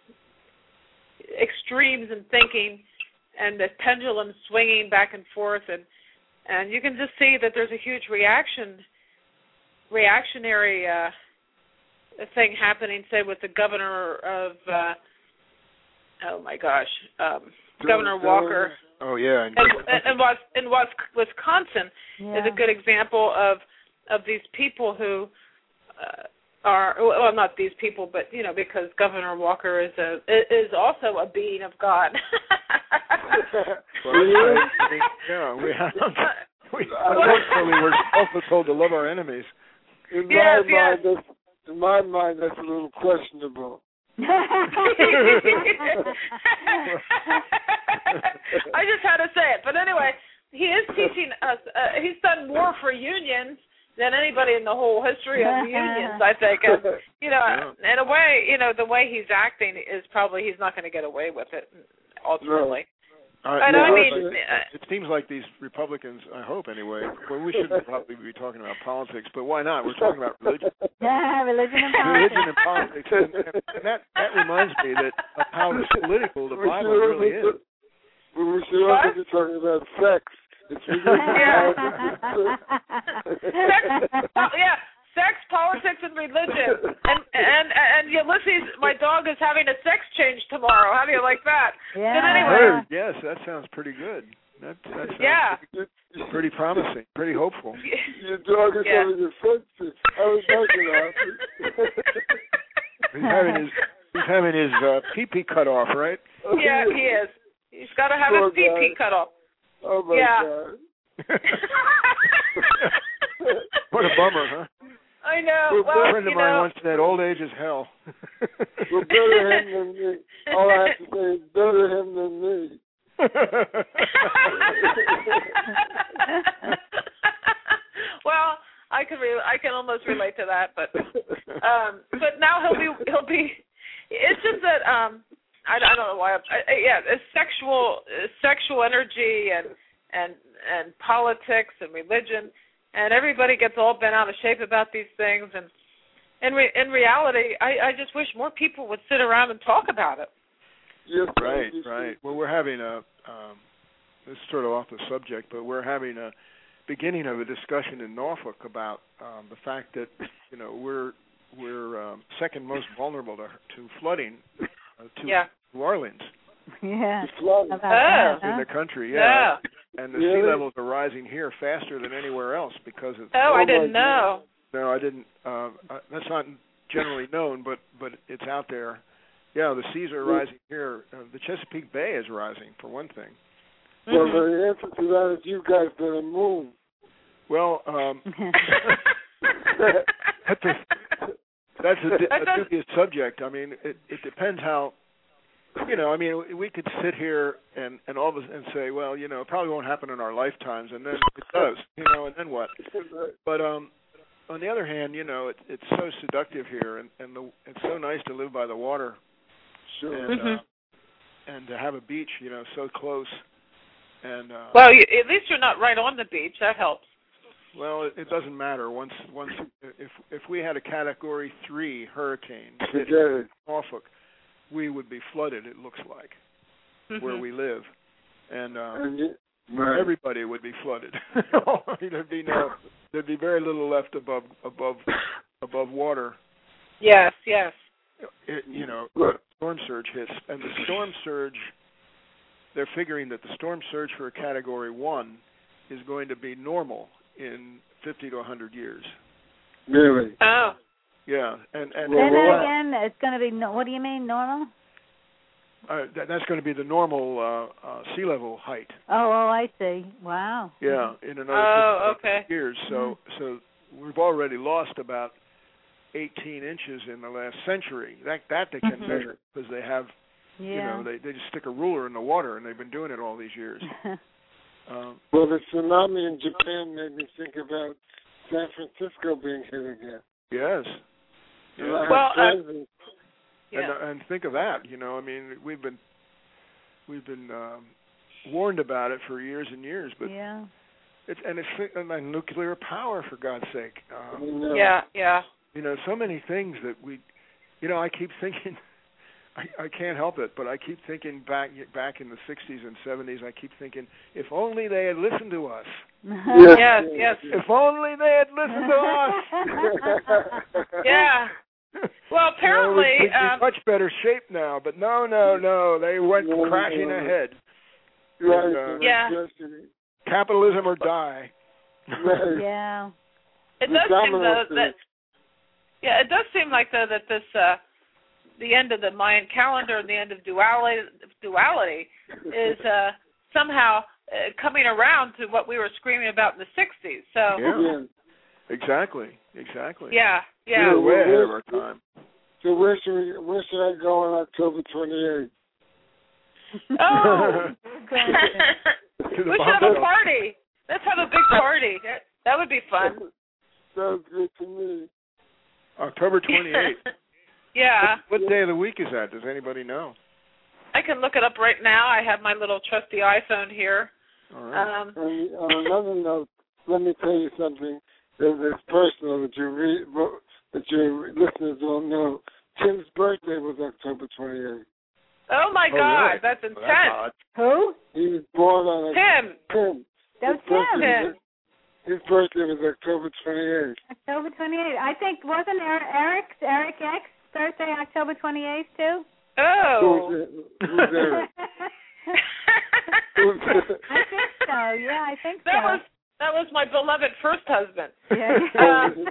extremes in thinking, and the pendulum swinging back and forth, and and you can just see that there's a huge reaction, reactionary uh, thing happening, say, with the governor of, uh, oh my gosh, um, Governor Walker. Oh yeah. And, and, and was, in Wisconsin yeah. is a good example of of these people who uh, are, well, not these people, but, you know, because Governor Walker is a is also a being of God. Well, yeah, we, we unfortunately we're also told to love our enemies. In my Yes, mind, yes. that's, in my mind, that's a little questionable. I just had to say it, but anyway, he is teaching us. Uh, he's done more for unions than anybody in the whole history of unions, I think. And, you know, yeah. in a way, you know, the way he's acting is probably he's not going to get away with it ultimately. No. Uh, but yeah, I mean, it, it seems like these Republicans, I hope anyway, well, we shouldn't probably be talking about politics, but why not? We're talking about religion. Yeah, religion and politics. Religion and politics. And, and that, that reminds me that of how political the we Bible really is. We should also be talking about sex. It's yeah. sex, oh, yeah, sex, politics, and religion. And, and and Ulysses, my dog, is having a sex change tomorrow. How do you like that? Yeah. But anyway. Yes, that sounds pretty good. That, that sounds yeah. pretty, pretty promising, pretty hopeful. Your dog is yeah. having a sex change. I was making out. He's having his he's having his uh, pee-pee cut off, right? Yeah, he is. He's got to have Poor his pee-pee cut off. Oh my yeah. God. What a bummer, huh? I know. Well, well, a friend of you mine know. once said, "Old age is hell." Well, better him than me. All I have to say is better him than me. Well, I can re- I can almost relate to that, but um, but now he'll be he'll be. It's just that um, I, I don't know why. I, I, yeah, it's sexual uh, sexual energy and and and politics and religion, and everybody gets all bent out of shape about these things. And in re- in reality, I, I just wish more people would sit around and talk about it. Yes, right, right. Well, we're having a um, this is sort of off the subject, but we're having a beginning of a discussion in Norfolk about um, the fact that you know we're we're um, second most vulnerable to to flooding uh, to yeah. New Orleans. Yeah. Oh. That, in huh? the country, yeah. yeah. And the really? sea levels are rising here faster than anywhere else because of. Oh, oh I didn't know. No, I didn't. Uh, uh, that's not generally known, but but it's out there. Yeah, the seas are rising here. Uh, the Chesapeake Bay is rising, for one thing. Well, Mm-hmm. the answer to that is you guys better move. Well, um, that's a, that's a, a dubious subject. I mean, it, it depends how. You know, I mean, we could sit here and and all of us and say, well, you know, it probably won't happen in our lifetimes, and then it does. You know, and then what? But um, on the other hand, you know, it, it's so seductive here, and and the, it's so nice to live by the water. Sure. And, mm-hmm. uh, and to have a beach, you know, so close. And uh, well, you, at least you're not right on the beach. That helps. Well, it, it doesn't matter. Once, once, if if we had a Category three hurricane hit Norfolk, we would be flooded. It looks like mm-hmm. where we live, and, uh, and you, right. everybody would be flooded. there'd be no, there'd be very little left above above above water. Yes, yes. It, you know, storm surge hits, and the storm surge. They're figuring that the storm surge for a Category one is going to be normal in fifty to a hundred years. Really? Oh. Yeah, and and say that again. It's going to be no, what do you mean normal? Uh, that, that's going to be the normal uh, uh, sea level height. Oh, oh, I see. Wow. Yeah, in another oh, okay. years. So, mm-hmm. so we've already lost about eighteen inches in the last century. That that they can mm-hmm. measure because they have. Yeah. You know, they they just stick a ruler in the water, and they've been doing it all these years. um, well, the tsunami in Japan made me think about San Francisco being hit again. Yes. Yeah. Well, uh, yeah. and and think of that. You know, I mean, we've been we've been um, warned about it for years and years, but yeah. it's and it's and like nuclear power, for God's sake. Um, you know, yeah, yeah. You know, so many things that we, you know, I keep thinking. I, I can't help it, but I keep thinking back back in the sixties and seventies. I keep thinking, if only they had listened to us. Yes, yes. yes. If only they had listened to us. Yeah. Well, apparently, you know, we'd be um, in much better shape now. But no, no, no. They went no, crashing no. ahead. Right. And, uh, yeah. Capitalism or die. Right. Yeah. It does seem though that. Yeah, it does seem like though that this. Uh, the end of the Mayan calendar and the end of duality, duality is uh, somehow uh, coming around to what we were screaming about in the sixties. So yeah, exactly, exactly. Yeah, yeah. We were way ahead of our time. So where should we, where should I go on October twenty-eighth? Oh, we should have a party. Let's have a big party. That, that would be fun. Sounds good to me. October twenty-eighth. Yeah. What, what day of the week is that? Does anybody know? I can look it up right now. I have my little trusty iPhone here. All right. Um, and on another note, let me tell you something that is personal that you read, that your listeners don't know. Tim's birthday was October twenty-eighth. Oh my oh, God, really? that's intense. Who? He was born on a, Tim. Tim. That was Tim. Tim. His birthday was October twenty-eighth. October twenty-eighth. I think wasn't Eric Eric X birthday October twenty-eighth too? Oh. Who's, who's Eric? I think so. Yeah, I think that so. was that was my beloved first husband. Yeah. Um,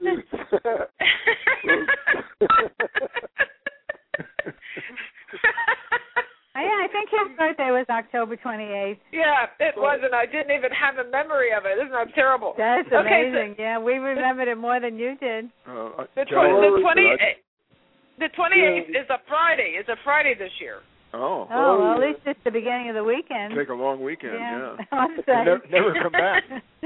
yeah, I think his birthday was October twenty-eighth. Yeah, it was, and I didn't even have a memory of it. Isn't that terrible? That's okay, amazing. So, yeah, we remembered it more than you did. Uh, the twenty-eighth. The twenty-eighth is a Friday. It's a Friday this year. Oh. Oh, well, at least it's the beginning of the weekend. Take a long weekend, yeah. yeah. never, never come back.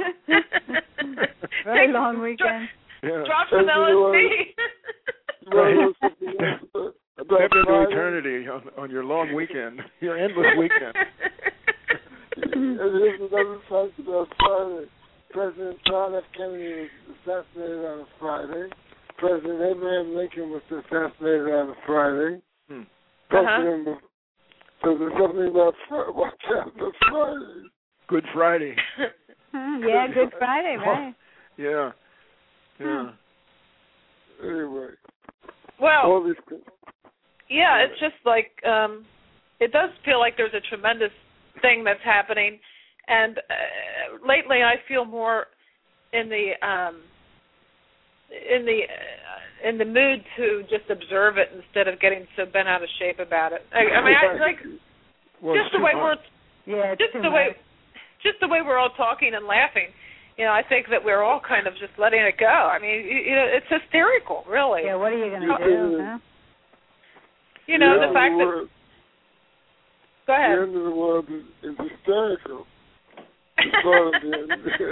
Very long weekend. Yeah. Drop some L S D. Right. Step into eternity on, on your long weekend, your endless weekend. And here's another fact about Friday. President John F. Kennedy was assassinated on a Friday. President Abraham Lincoln was assassinated on a Friday. Hmm. President, uh-huh. So there's something about what happened Friday. Good Friday. Yeah, Good Friday, right? Yeah. Yeah. Anyway. Well, all these things. Yeah, it's just like, um, it does feel like there's a tremendous thing that's happening. And uh, lately I feel more in the, um, in the, uh, in the mood to just observe it instead of getting so bent out of shape about it. I, I mean, I, like, well, just the way much. we're, yeah, just the much. way, just the way we're all talking and laughing. you know, I think that we're all kind of just letting it go. I mean, you, you know, it's hysterical, really. Yeah, what are you going to do, huh? You know, yeah, the fact the that... world, Go ahead. The end of the world is, is hysterical. The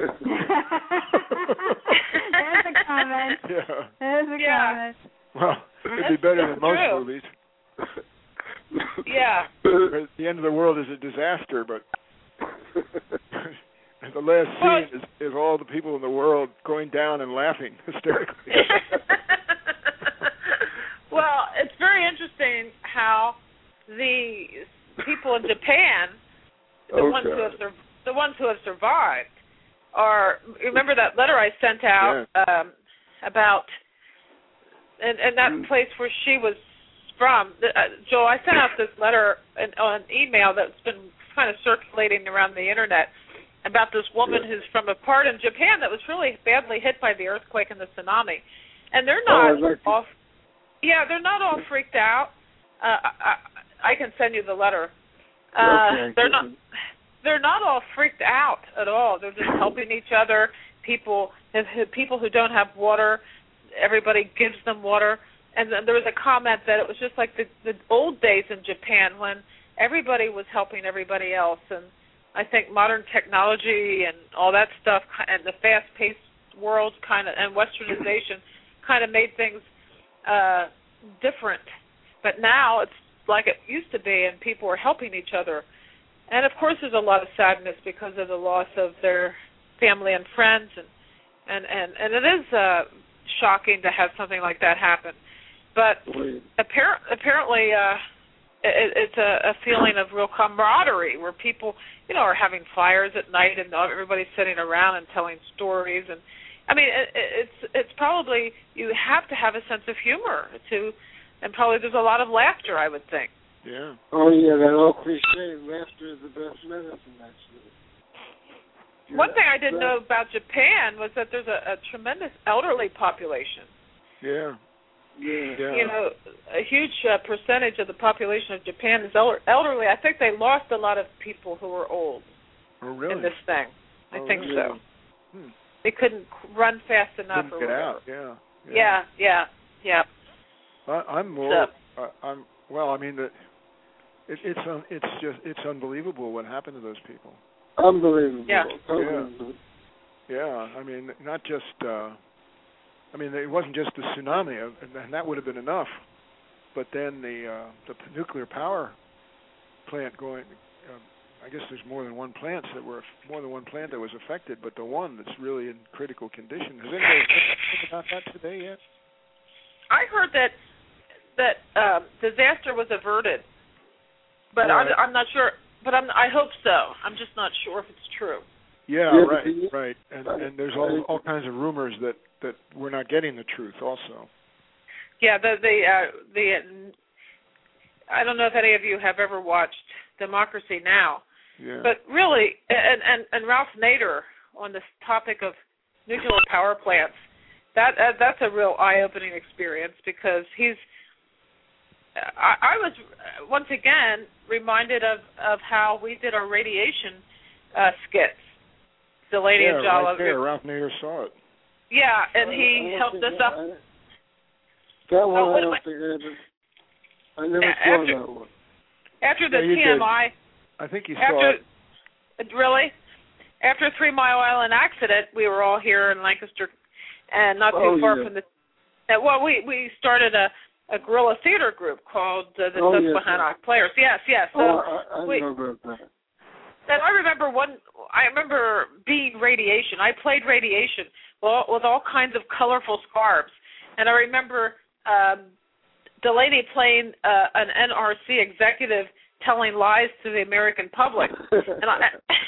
There's a comment. Yeah. There's a yeah. comment. Well, it'd be better than most true. movies. Yeah. The end of the world is a disaster, but the last well, scene is, is all the people in the world going down and laughing hysterically. Well, it's very interesting how the people in Japan, the oh, ones God. who have sur- the ones who have survived, are. Remember that letter I sent out yeah. um, about, and, and that Mm. place where she was from. The, uh, Joel, I sent out this letter in, on email that's been kind of circulating around the internet about this woman yeah. who's from a part in Japan that was really badly hit by the earthquake and the tsunami, and they're not oh, like all. Yeah, they're not all freaked out. Uh, I, I can send you the letter. Uh, okay, they're not. They're not all freaked out at all. They're just helping each other. People, people who don't have water, everybody gives them water. And then there was a comment that it was just like the, the old days in Japan when everybody was helping everybody else. And I think modern technology and all that stuff and the fast-paced world kind of and westernization kind of made things uh, different. But now it's like it used to be, and people are helping each other. And, of course, there's a lot of sadness because of the loss of their family and friends, and and, and, and it is uh, shocking to have something like that happen. But appar- apparently uh, it, it's a, a feeling of real camaraderie where people, you know, are having fires at night and everybody's sitting around and telling stories. And I mean, it, it's it's probably you have to have a sense of humor to, and probably there's a lot of laughter, I would think. Yeah. Oh, yeah, that old cliche, laughter is the best medicine, actually. Yeah. One thing I didn't know about Japan was that there's a, a tremendous elderly population. Yeah. Yeah. yeah. You know, a huge uh, percentage of the population of Japan is el- elderly. I think they lost a lot of people who were old oh, really? in this thing. I oh, think really? so. Hmm. They couldn't run fast enough. Couldn't or get whatever. out, yeah. Yeah, yeah, yeah. yeah. I, I'm more, so. I, I'm, well, I mean, the, it, it's un, it's just, it's unbelievable what happened to those people. Unbelievable. Yeah. Unbelievable. Yeah, I mean, not just, uh, I mean, it wasn't just the tsunami, and that would have been enough. But then the uh, the nuclear power plant going, uh, I guess there's more than one plant that were more than one plant that was affected, but the one that's really in critical condition. Has anybody heard about that today yet? I heard that that um, disaster was averted, but right. I'm, I'm not sure. But I'm, I hope so. I'm just not sure if it's true. Yeah, yeah right, you, right. And and there's all all kinds of rumors that, that we're not getting the truth also. Yeah, the the uh, the uh, I don't know if any of you have ever watched Democracy Now, yeah. but really, and, and and Ralph Nader on this topic of nuclear power plants, that uh, that's a real eye-opening experience because he's. I, I was once again reminded of, of how we did our radiation uh, skits. Delaney yeah, and Jala. right there. Ralph Nader saw it. Yeah, and I, he I helped us that, up. I, that one oh, I don't think I ever. I never saw after, that one. After the yeah, T M I. Did. I think you after, saw it. Really? After Three Mile Island accident, we were all here in Lancaster, and not too oh, far yeah. from the. Uh, well, we we started a. a guerrilla theater group called uh, the oh, Susquehannock yes. Players. Yes, yes. So oh, I, I we, know about that. And I remember one. I remember being radiation. I played radiation well, with all kinds of colorful scarves, and I remember um, Delaney playing uh, an N R C executive telling lies to the American public, and I,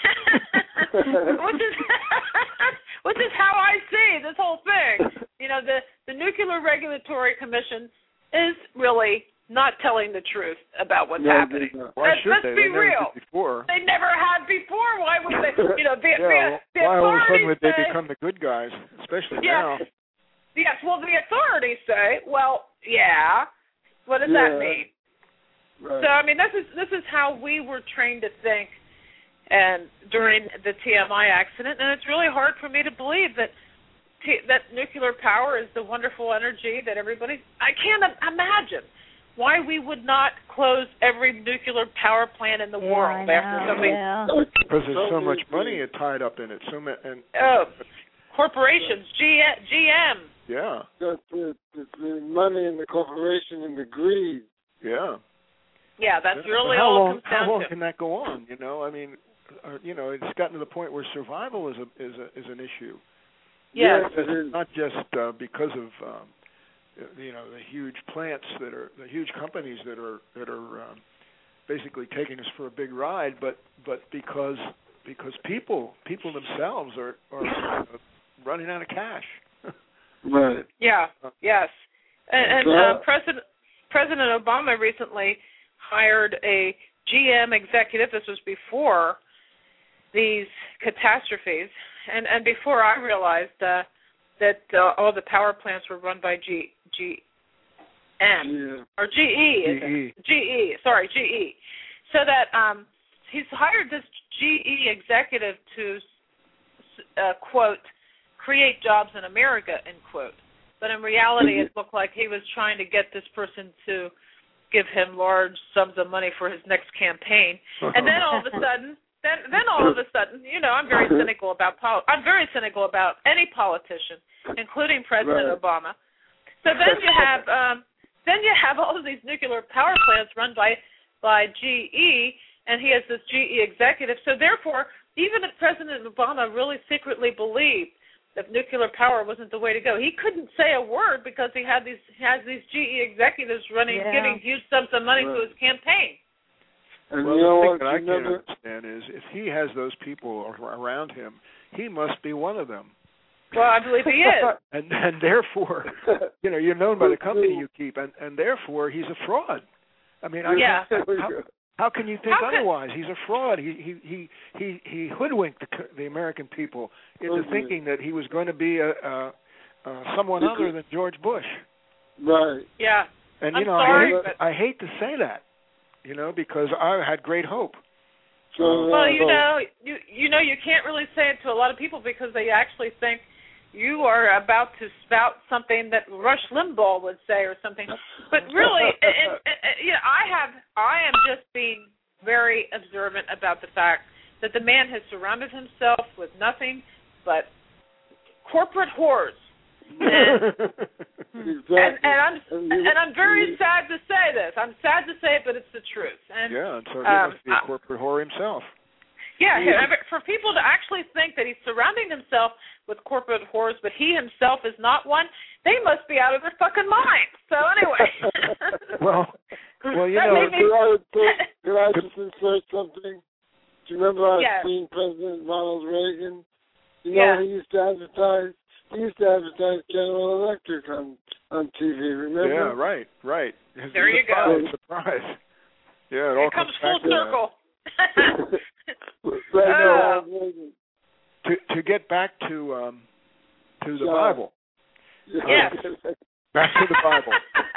which is which is how I see this whole thing. You know, the the Nuclear Regulatory Commission is really not telling the truth about what's no, happening. Why let's should let's they? be they never real. did before. They never had before. Why would they? You know, the, yeah, the, the why all of a sudden authorities would they say, become the good guys, especially yeah, now? Yes. Well, the authorities say, well, yeah. What does yeah, that mean? Right. So I mean, this is this is how we were trained to think, and during the T M I accident, and it's really hard for me to believe that t- that nuclear power is the wonderful energy that everybody. I can't imagine why we would not close every nuclear power plant in the yeah, world after something. Yeah. Because there's so much money tied up in it. So ma- and Oh, corporations, G- GM. Yeah. The, the, the money and the corporation and the greed. Yeah. Yeah, that's Yeah. really how all long, it comes down How long to. can that go on? You know, I mean, uh, you know, it's gotten to the point where survival is a is a is an issue. Yes. Yes, it is. Not just uh, because of um, you know the huge plants that are the huge companies that are that are um, basically taking us for a big ride, but but because because people people themselves are are uh, running out of cash. Right. Yeah. Yes. And, and uh, President President Obama recently hired a G M executive. This was before these catastrophes, and and before I realized uh, that uh, all the power plants were run by G G M Yeah. or G E. G E. G E. Sorry, G E. So that um, he's hired this G E executive to uh, quote create jobs in America, end quote. But in reality, it looked like he was trying to get this person to give him large sums of money for his next campaign. And then all of a sudden, then then all of a sudden, you know, I'm very cynical about pol- I'm very cynical about any politician, including President Right. Obama. So then you have um, then you have all of these nuclear power plants run by by G E, and he has this G E executive. So therefore, even if President Obama really secretly believed that nuclear power wasn't the way to go, he couldn't say a word because he had these he has these G E executives running, Yeah. giving huge sums of money Right. to his campaign. And Well, you know the thing what? that I You can't never, understand is if he has those people ar- around him, he must be one of them. Well, I believe he is. And and therefore, you know, you're known by the company you keep, and, and therefore he's a fraud. I mean, I Yeah. how, how can you think How could- otherwise? He's a fraud. He he he he, he hoodwinked the, co- the American people into Mhm. thinking that he was going to be a, a, a someone other than George Bush. Right. Yeah. And I'm you know, sorry, I, hate, but- I hate to say that, you know, because I had great hope. So, Well, uh, you know, you you know, you can't really say it to a lot of people because they actually think you are about to spout something that Rush Limbaugh would say or something. But really, and, and, and, you know, I have, I am just being very observant about the fact that the man has surrounded himself with nothing but corporate whores. And, exactly. and, and I'm And you- and I'm very you- sad to say this. I'm sad to say it, but it's the truth. And Yeah, and so he um, must be a I- corporate whore himself. Yeah, for people to actually think that he's surrounding himself with corporate whores, but he himself is not one, they must be out of their fucking minds. So anyway. Well, well, you That know, made me- Could I, put- could I just insert something? Do you remember our Yes. esteemed President Ronald Reagan? You know, Yeah. he used to advertise. He used to advertise General Electric on on T V. Remember? yeah, right, right. It's There a you surprise, go. Surprise. Yeah, it all It comes back full to that. circle. Right now, Uh, Ronald Reagan. To to get back to um to the Yeah. Bible. Yes. Back to the Bible.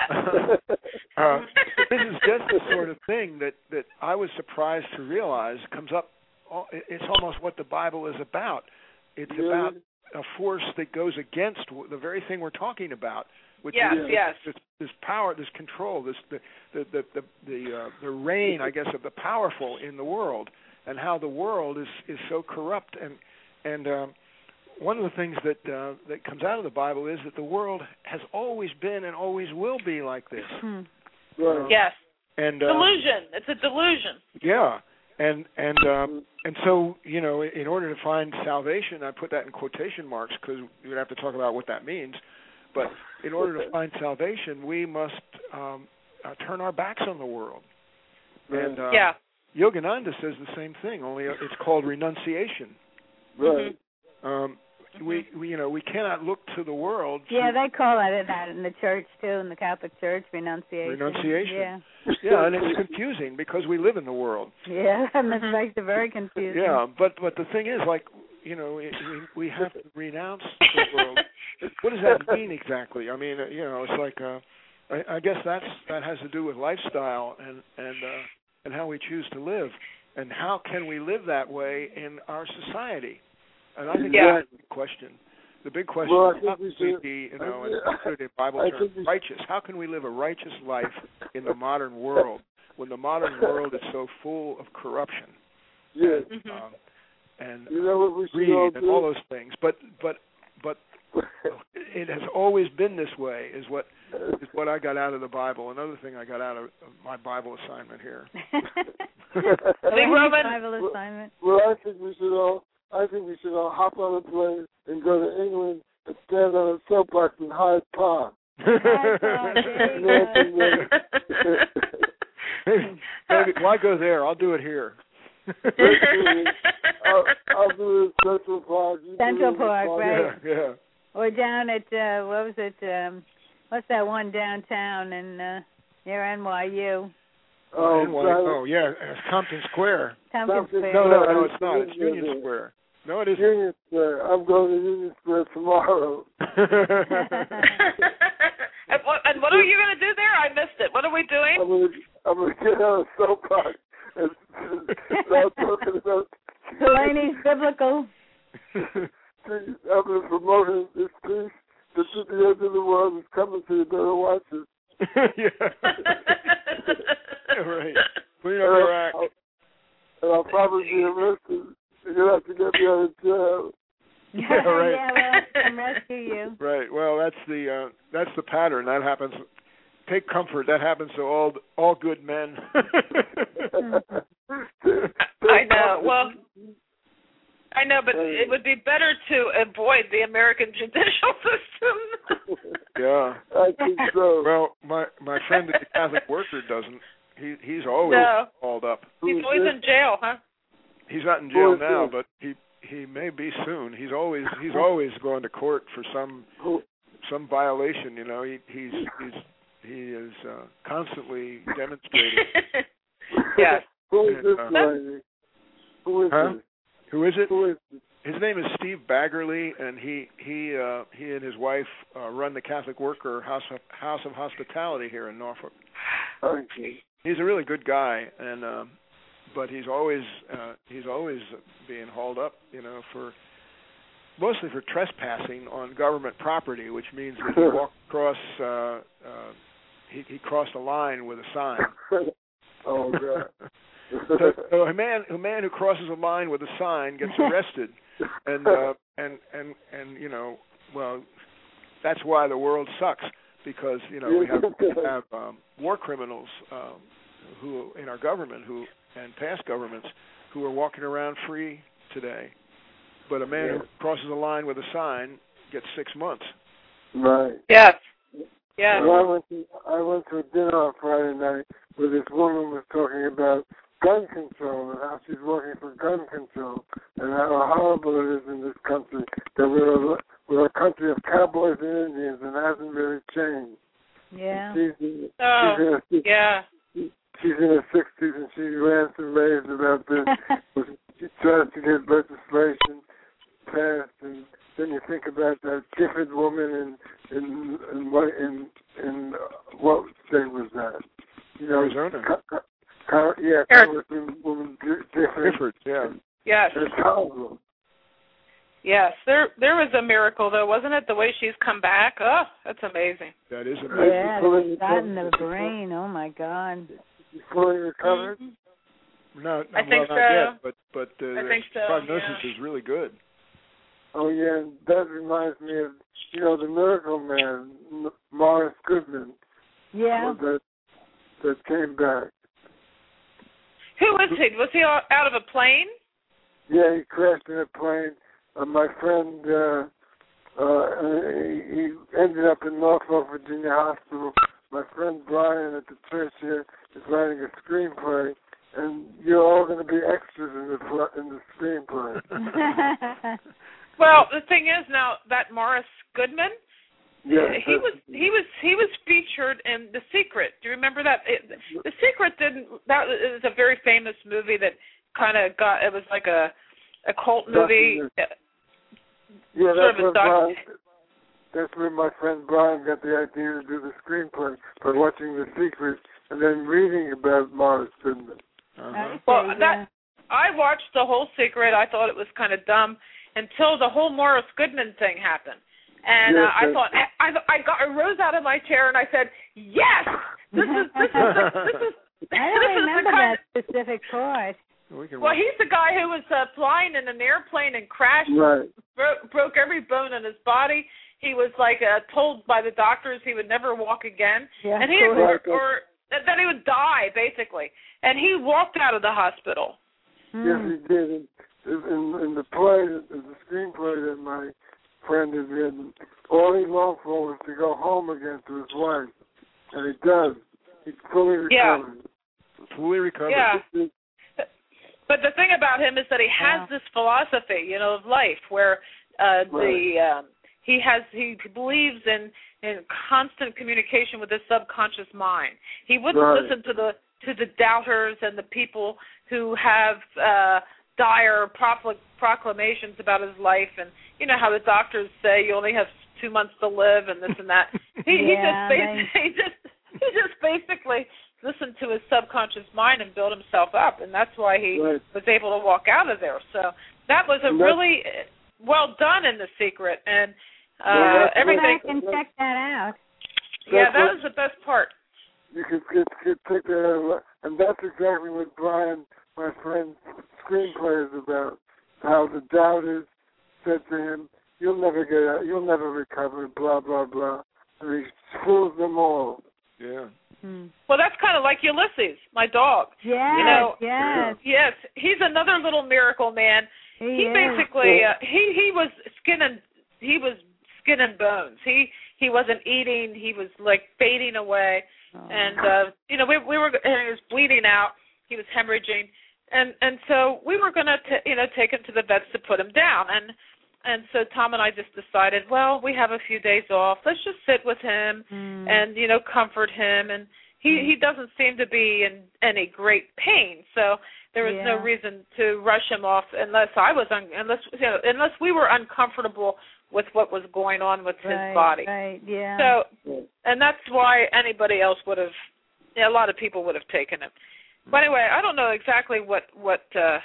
uh, this is just the sort of thing that, that I was surprised to realize comes up. It's almost what the Bible is about. It's Really? about a force that goes against the very thing we're talking about, which Yes, is yes. This, this power, this control, this the the the the the, uh, the reign, I guess, of the powerful in the world, and how the world is, is so corrupt. And and um, one of the things that uh, that comes out of the Bible is that the world has always been and always will be like this. Hmm. Right. Yes. And uh, Delusion. It's a delusion. yeah, and and um, and so you know, in order to find salvation, I put that in quotation marks because we would have to talk about what that means. But in order to find salvation, we must um, uh, turn our backs on the world. And uh, Yeah. Yogananda says the same thing, only it's called renunciation. Right. Um, we, we, you know, we cannot look to the world. Yeah, to, they call it that in the church too, in the Catholic Church, renunciation. Renunciation. Yeah. yeah, and it's confusing because we live in the world. Yeah, and this makes it very confusing. Yeah, but but the thing is, like, you know, it, we we have to renounce the world. What does that mean exactly? I mean, uh, you know, it's like, uh, I, I guess that's that has to do with lifestyle and and uh, and how we choose to live. and how can we live that way in our society? And I think Yeah. that's the big question. The big question Well, I is think how we can we should- be, you know, I- and considered in Bible I terms, think we- righteous. How can we live a righteous life in the modern world when the modern world is so full of corruption? Yes. And, Mhm. um, and You know what we should greed all and do? all those things. But but but it has always been this way. Is what is what I got out of the Bible. Another thing I got out of my Bible assignment here. The Roman Bible assignment. Well, I think we should all. I think we should all hop on a plane and go to England and stand on a soapbox in Hyde Park. Hyde Park, there you go. maybe, maybe why go there? I'll do it here. I'll, I'll do it in Central Park. You Central do it in Park, right. Yeah, yeah. Or down at uh what was it? Um what's that one downtown in uh near N Y U? Oh, N Y God. oh yeah, it's Compton Square. Tompkins Tompkins Square. No, no, no, Yeah, it's not. It's yeah, Union yeah. Square. No, it isn't. Union Square. I'm going to Union Square tomorrow. and, what, and what are you going to do there? I missed it. What are we doing? I'm going to I'm going to get on a soapbox and start talking about. Delaney's biblical. I'm going to promote this piece. This is the end of the world is coming, so you better watch it. Yeah. Yeah, right. Clean up And your I'll, act. I'll, and I'll probably be arrested. You're going to have to get me out of jail. Yeah, right. Yeah, well, I'll rescue you. Right. Well, that's the uh, that's the pattern. That happens. Take comfort. That happens to all all good men. I know. Well, I know, but it would be better to avoid the American judicial system. Yeah. I think so. Well, my my friend the Catholic worker doesn't. He he's always No. called up. He's always in jail, huh? He's not in jail Who is now, he? but he he may be soon. He's always he's always going to court for some Who, some violation. You know, he he's he's he is uh, constantly demonstrating. Yes. Who is this Uh, lady? Who is Huh? this? Who is it? Who is this? His name is Steve Baggerly, and he he uh, he and his wife uh, run the Catholic Worker House of, House of Hospitality here in Norfolk. Okay. He's a really good guy, and um, but he's always uh, he's always being hauled up, you know, for mostly for trespassing on government property, which means that he walked across uh, uh, he, he crossed a line with a sign. Oh God. so, so a man a man who crosses a line with a sign gets arrested, and uh, and and and you know, well, that's why the world sucks, because you know we have we have um, war criminals um, who in our government who and past governments who are walking around free today, but a man Yeah. who crosses a line with a sign gets six months. Right. Yes. Yes. Well, I went to I went to a dinner on Friday night where this woman was talking about gun control and how she's working for gun control and how horrible it is in this country that we're a, we're a country of cowboys and Indians and hasn't really changed. Yeah. She's in, Oh, she's in her, yeah. she's in her sixties and she rants and raves about this. She tries to get legislation passed, and then you think about that Gifford woman in in in what in in uh, what state was that? You know, Arizona. Co- co- co- yeah, Arizona. Congresswoman Gifford. Gifford, yeah. Yes. It's horrible. Yes. There there was a miracle though, wasn't it? The way she's come back. Oh, that's amazing. That is amazing. Yeah, the shot in the brain. Oh my God. She's fully recovered. Mhm. No, I well, think not so. yet, but but uh, I think so, the prognosis yeah. is really good. Oh yeah, and that reminds me of you know the Miracle Man, M- Morris Goodman. Yeah. That that came back. Who was he? Was he out of a plane? Yeah, he crashed in a plane. Uh, my friend, uh, uh, he, he ended up in Norfolk, Virginia Hospital. My friend Brian at the church here is writing a screenplay, and you're all going to be extras in the pl- in the screenplay. Well, the thing is now that Morris Goodman, Yeah, he was he was he was featured in The Secret. Do you remember that? It, The Secret didn't. That is a very famous movie that kind of got. It was like a a cult movie. Yeah, sort that's of a where doc- Brian, that's where my friend Brian got the idea to do the screenplay by watching The Secret and then reading about Morris Goodman. Uh-huh. Well, yeah. that I watched The Whole Secret. I thought it was kind of dumb until the whole Morris Goodman thing happened. And yes, uh, I thought, I, I got, I rose out of my chair and I said, yes, this is, this is, the, this is, I don't this remember is the kind that specific part. We can well, he's the guy who was uh, flying in an airplane and crashed, right. bro- broke every bone in his body. He was like uh, told by the doctors he would never walk again, Yeah, and he right. or, or that he would die basically. And he walked out of the hospital. Mm. Yes, he did. In, in, in the play, in the screenplay that my friend had written, all he longed for was to go home again to his wife, and he does. He's fully recovered. Yeah. fully recovered. Yeah. But the thing about him is that he has yeah. this philosophy, you know, of life, where uh, right. the um, he has he believes in in constant communication with his subconscious mind. He wouldn't right. listen to the to the doubters and the people who have uh, dire procl- proclamations about his life, and you know how the doctors say you only have two months to live and this and that. He, yeah, he just basically, he just he just basically. listened to his subconscious mind and build himself up, and that's why he right. was able to walk out of there. So that was a really well done in The Secret, and uh, well, everything. I can check that out. Yeah, that was the best part. You could get, get pick that out, and that's exactly what Brian, my friend's screenplay is about. How the doubters said to him, "You'll never get out. You'll never recover." Blah blah blah, and he fools them all. Yeah. Hmm. Well, that's kind of like Ulysses, my dog. Yes, you know, yes. Yes, he's another little miracle man. He, he is. basically uh, he he was skin and he was skin and bones. He he wasn't eating. He was like fading away, oh. and uh, you know we we were and he was bleeding out. He was hemorrhaging, and and so we were gonna t- you know take him to the vets to put him down. And And so Tom and I just decided, well, we have a few days off. Let's just sit with him mm. and, you know, comfort him. And he, mm. he doesn't seem to be in any great pain, so there was yeah. no reason to rush him off unless I was un- unless you know, unless we were uncomfortable with what was going on with right, his body. Right. Yeah. So, and that's why anybody else would have, you know, a lot of people would have taken him. But anyway, I don't know exactly what what uh,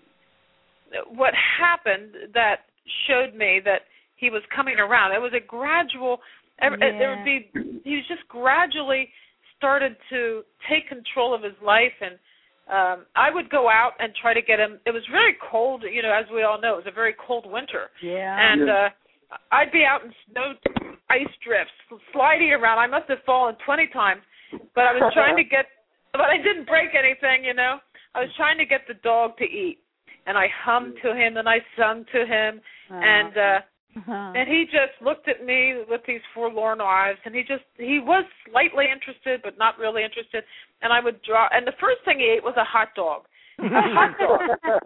what happened that showed me that he was coming around. It was a gradual, yeah. there would be, he just gradually started to take control of his life, and um, I would go out and try to get him. It was very cold, you know, as we all know, it was a very cold winter. Yeah. And yeah. Uh, I'd be out in snow, ice drifts, sliding around. I must have fallen twenty times, but I was trying to get, but I didn't break anything, you know. I was trying to get the dog to eat. And I hummed to him, and I sung to him, uh-huh. and uh, uh-huh. and he just looked at me with these forlorn eyes, and he just he was slightly interested, but not really interested. And I would draw, and the first thing he ate was a hot dog. A hot dog.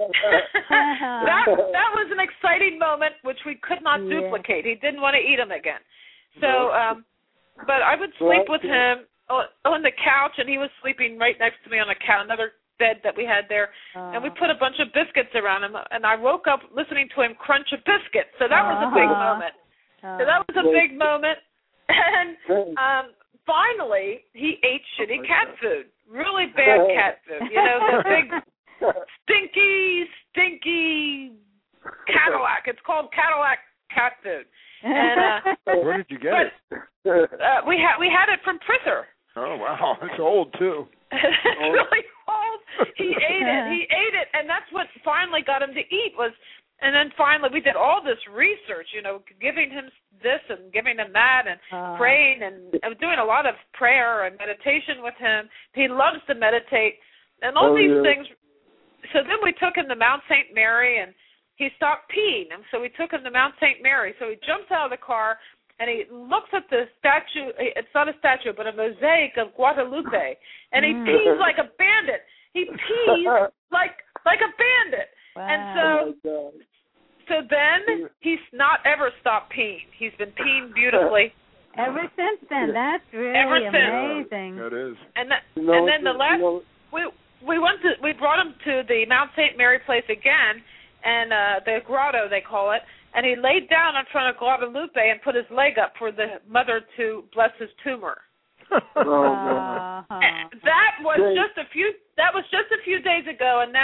that that was an exciting moment, which we could not yeah. duplicate. He didn't want to eat him again. So, um, but I would sleep with him on the couch, and he was sleeping right next to me on a couch, another bed that we had there, uh, and we put a bunch of biscuits around him, and I woke up listening to him crunch a biscuit, so that was a big uh, moment. Uh, so that was a big moment, and um, finally, he ate shitty oh cat God. food, really bad cat food, you know, the big, stinky, stinky Cadillac. It's called Cadillac cat food. And uh, where did you get but, it? Uh, we had we had it from Prither. Oh wow, it's old too. It's really old. He ate it. He ate it, and that's what finally got him to eat was. And then finally, we did all this research, you know, giving him this and giving him that, and uh, praying and, and doing a lot of prayer and meditation with him. He loves to meditate, and all oh, these yeah. things. So then we took him to Mount Saint Mary, and he stopped peeing, and so we took him to Mount Saint Mary. So he jumps out of the car. And he looks at the statue, it's not a statue, but a mosaic of Guadalupe, and he pees like a bandit. He pees like like a bandit. Wow. And so oh so then he's not ever stopped peeing. He's been peeing beautifully. Ever since then. That's really ever amazing. That is. And, that, you know, and then the last, you know, we we went to, we brought him to the Mount Saint Mary place again, and uh, the grotto, they call it. And he laid down in front of Guadalupe and put his leg up for the mother to bless his tumor. oh, uh-huh. That was just a few. That was just a few days ago, and now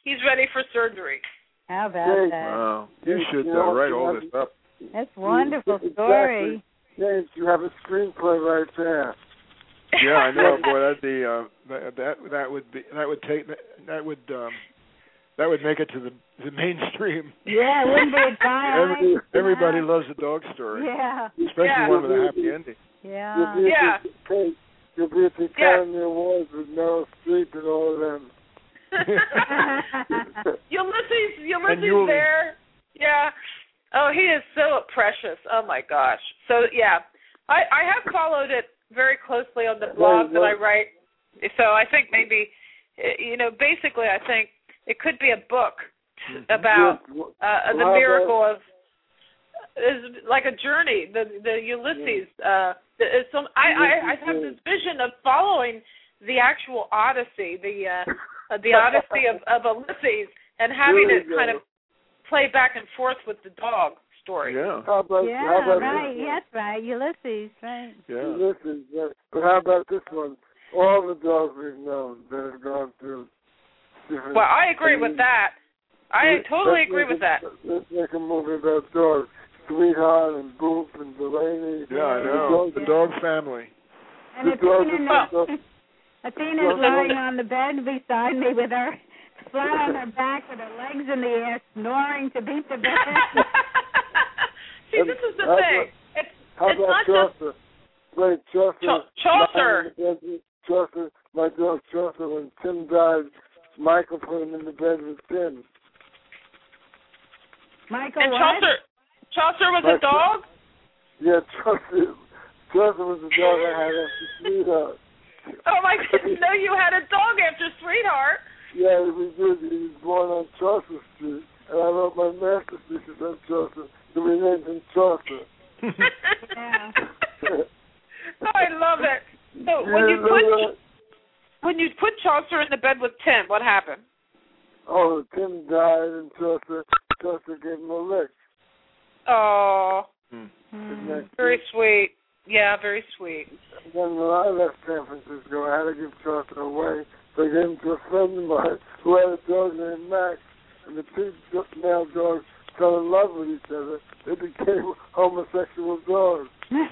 he's ready for surgery. How about Hey, that? Wow. You should You uh, know, write you all have- this up. That's a wonderful Exactly. story. James, you have a screenplay right there. Yeah, I know, boy. That'd be uh, that that that would be that would take that would um, that would make it to the the mainstream. Yeah, it wouldn't be a dry Every, eye. everybody loves a dog story, Yeah. especially Yeah. one with a happy ending. Yeah. You'll be Yeah. at the Kate, you'll be at the Yeah. Academy Awards with Meryl Streep and all of them. Ulysses, Ulysses Yuli. there. Yeah. Oh, he is so precious. Oh my gosh. So yeah, I I have followed it very closely on the blog that I write. So I think maybe, you know, basically I think it could be a book about uh, the miracle of is like a journey, the the Ulysses. Uh, it's some I, I I have this vision of following the actual Odyssey, the uh, the Odyssey of, of Ulysses, and having it kind of play back and forth with the dog story. Yeah. How about, Yeah, how about right. this one? Yes, right. Ulysses, right. Yeah. Listen, but how about this one? All the dogs we've known that have gone through different... Well, I agree with that. I totally Let's agree make with a- that. Let's make a movie about dogs. Sweetheart and Boop and Delaney. Yeah, I The know. dogs- The dog family. And The dogs Athena, are so- Athena's lying on the bed beside me with her flat on her back with her legs in the air, snoring to beat the bed. See, this is the How thing. about- It's How it's about not just Chaucer? Wait, Chaucer. Cha- Chaucer. lying in the bed- Chaucer, my dog Chaucer, when Tim died, Michael put him in the bed with Tim. Michael, and what? Chaucer. Chaucer was a Michael- dog. Yeah, Chaucer. Chaucer was the dog I had after Sweetheart. Oh my goodness! No, you had a dog after Sweetheart. Yeah, we did. He was born on Chaucer Street, and I wrote my masterpieces on Chaucer, so we named him Chaucer. Yeah. Oh, I love it. So when you Yeah, put no, no. when you put Chaucer in the bed with Tim, what happened? Oh, Tim died, and Chaucer, Chaucer gave him a lick. Oh, Hmm. Mm. very sweet. Yeah, very sweet. And then when I left San Francisco, I had to give Chaucer away. So I gave him to a friend of mine who had a dog named Max, and the two male dogs fell in love with each other. They became homosexual dogs. Oh,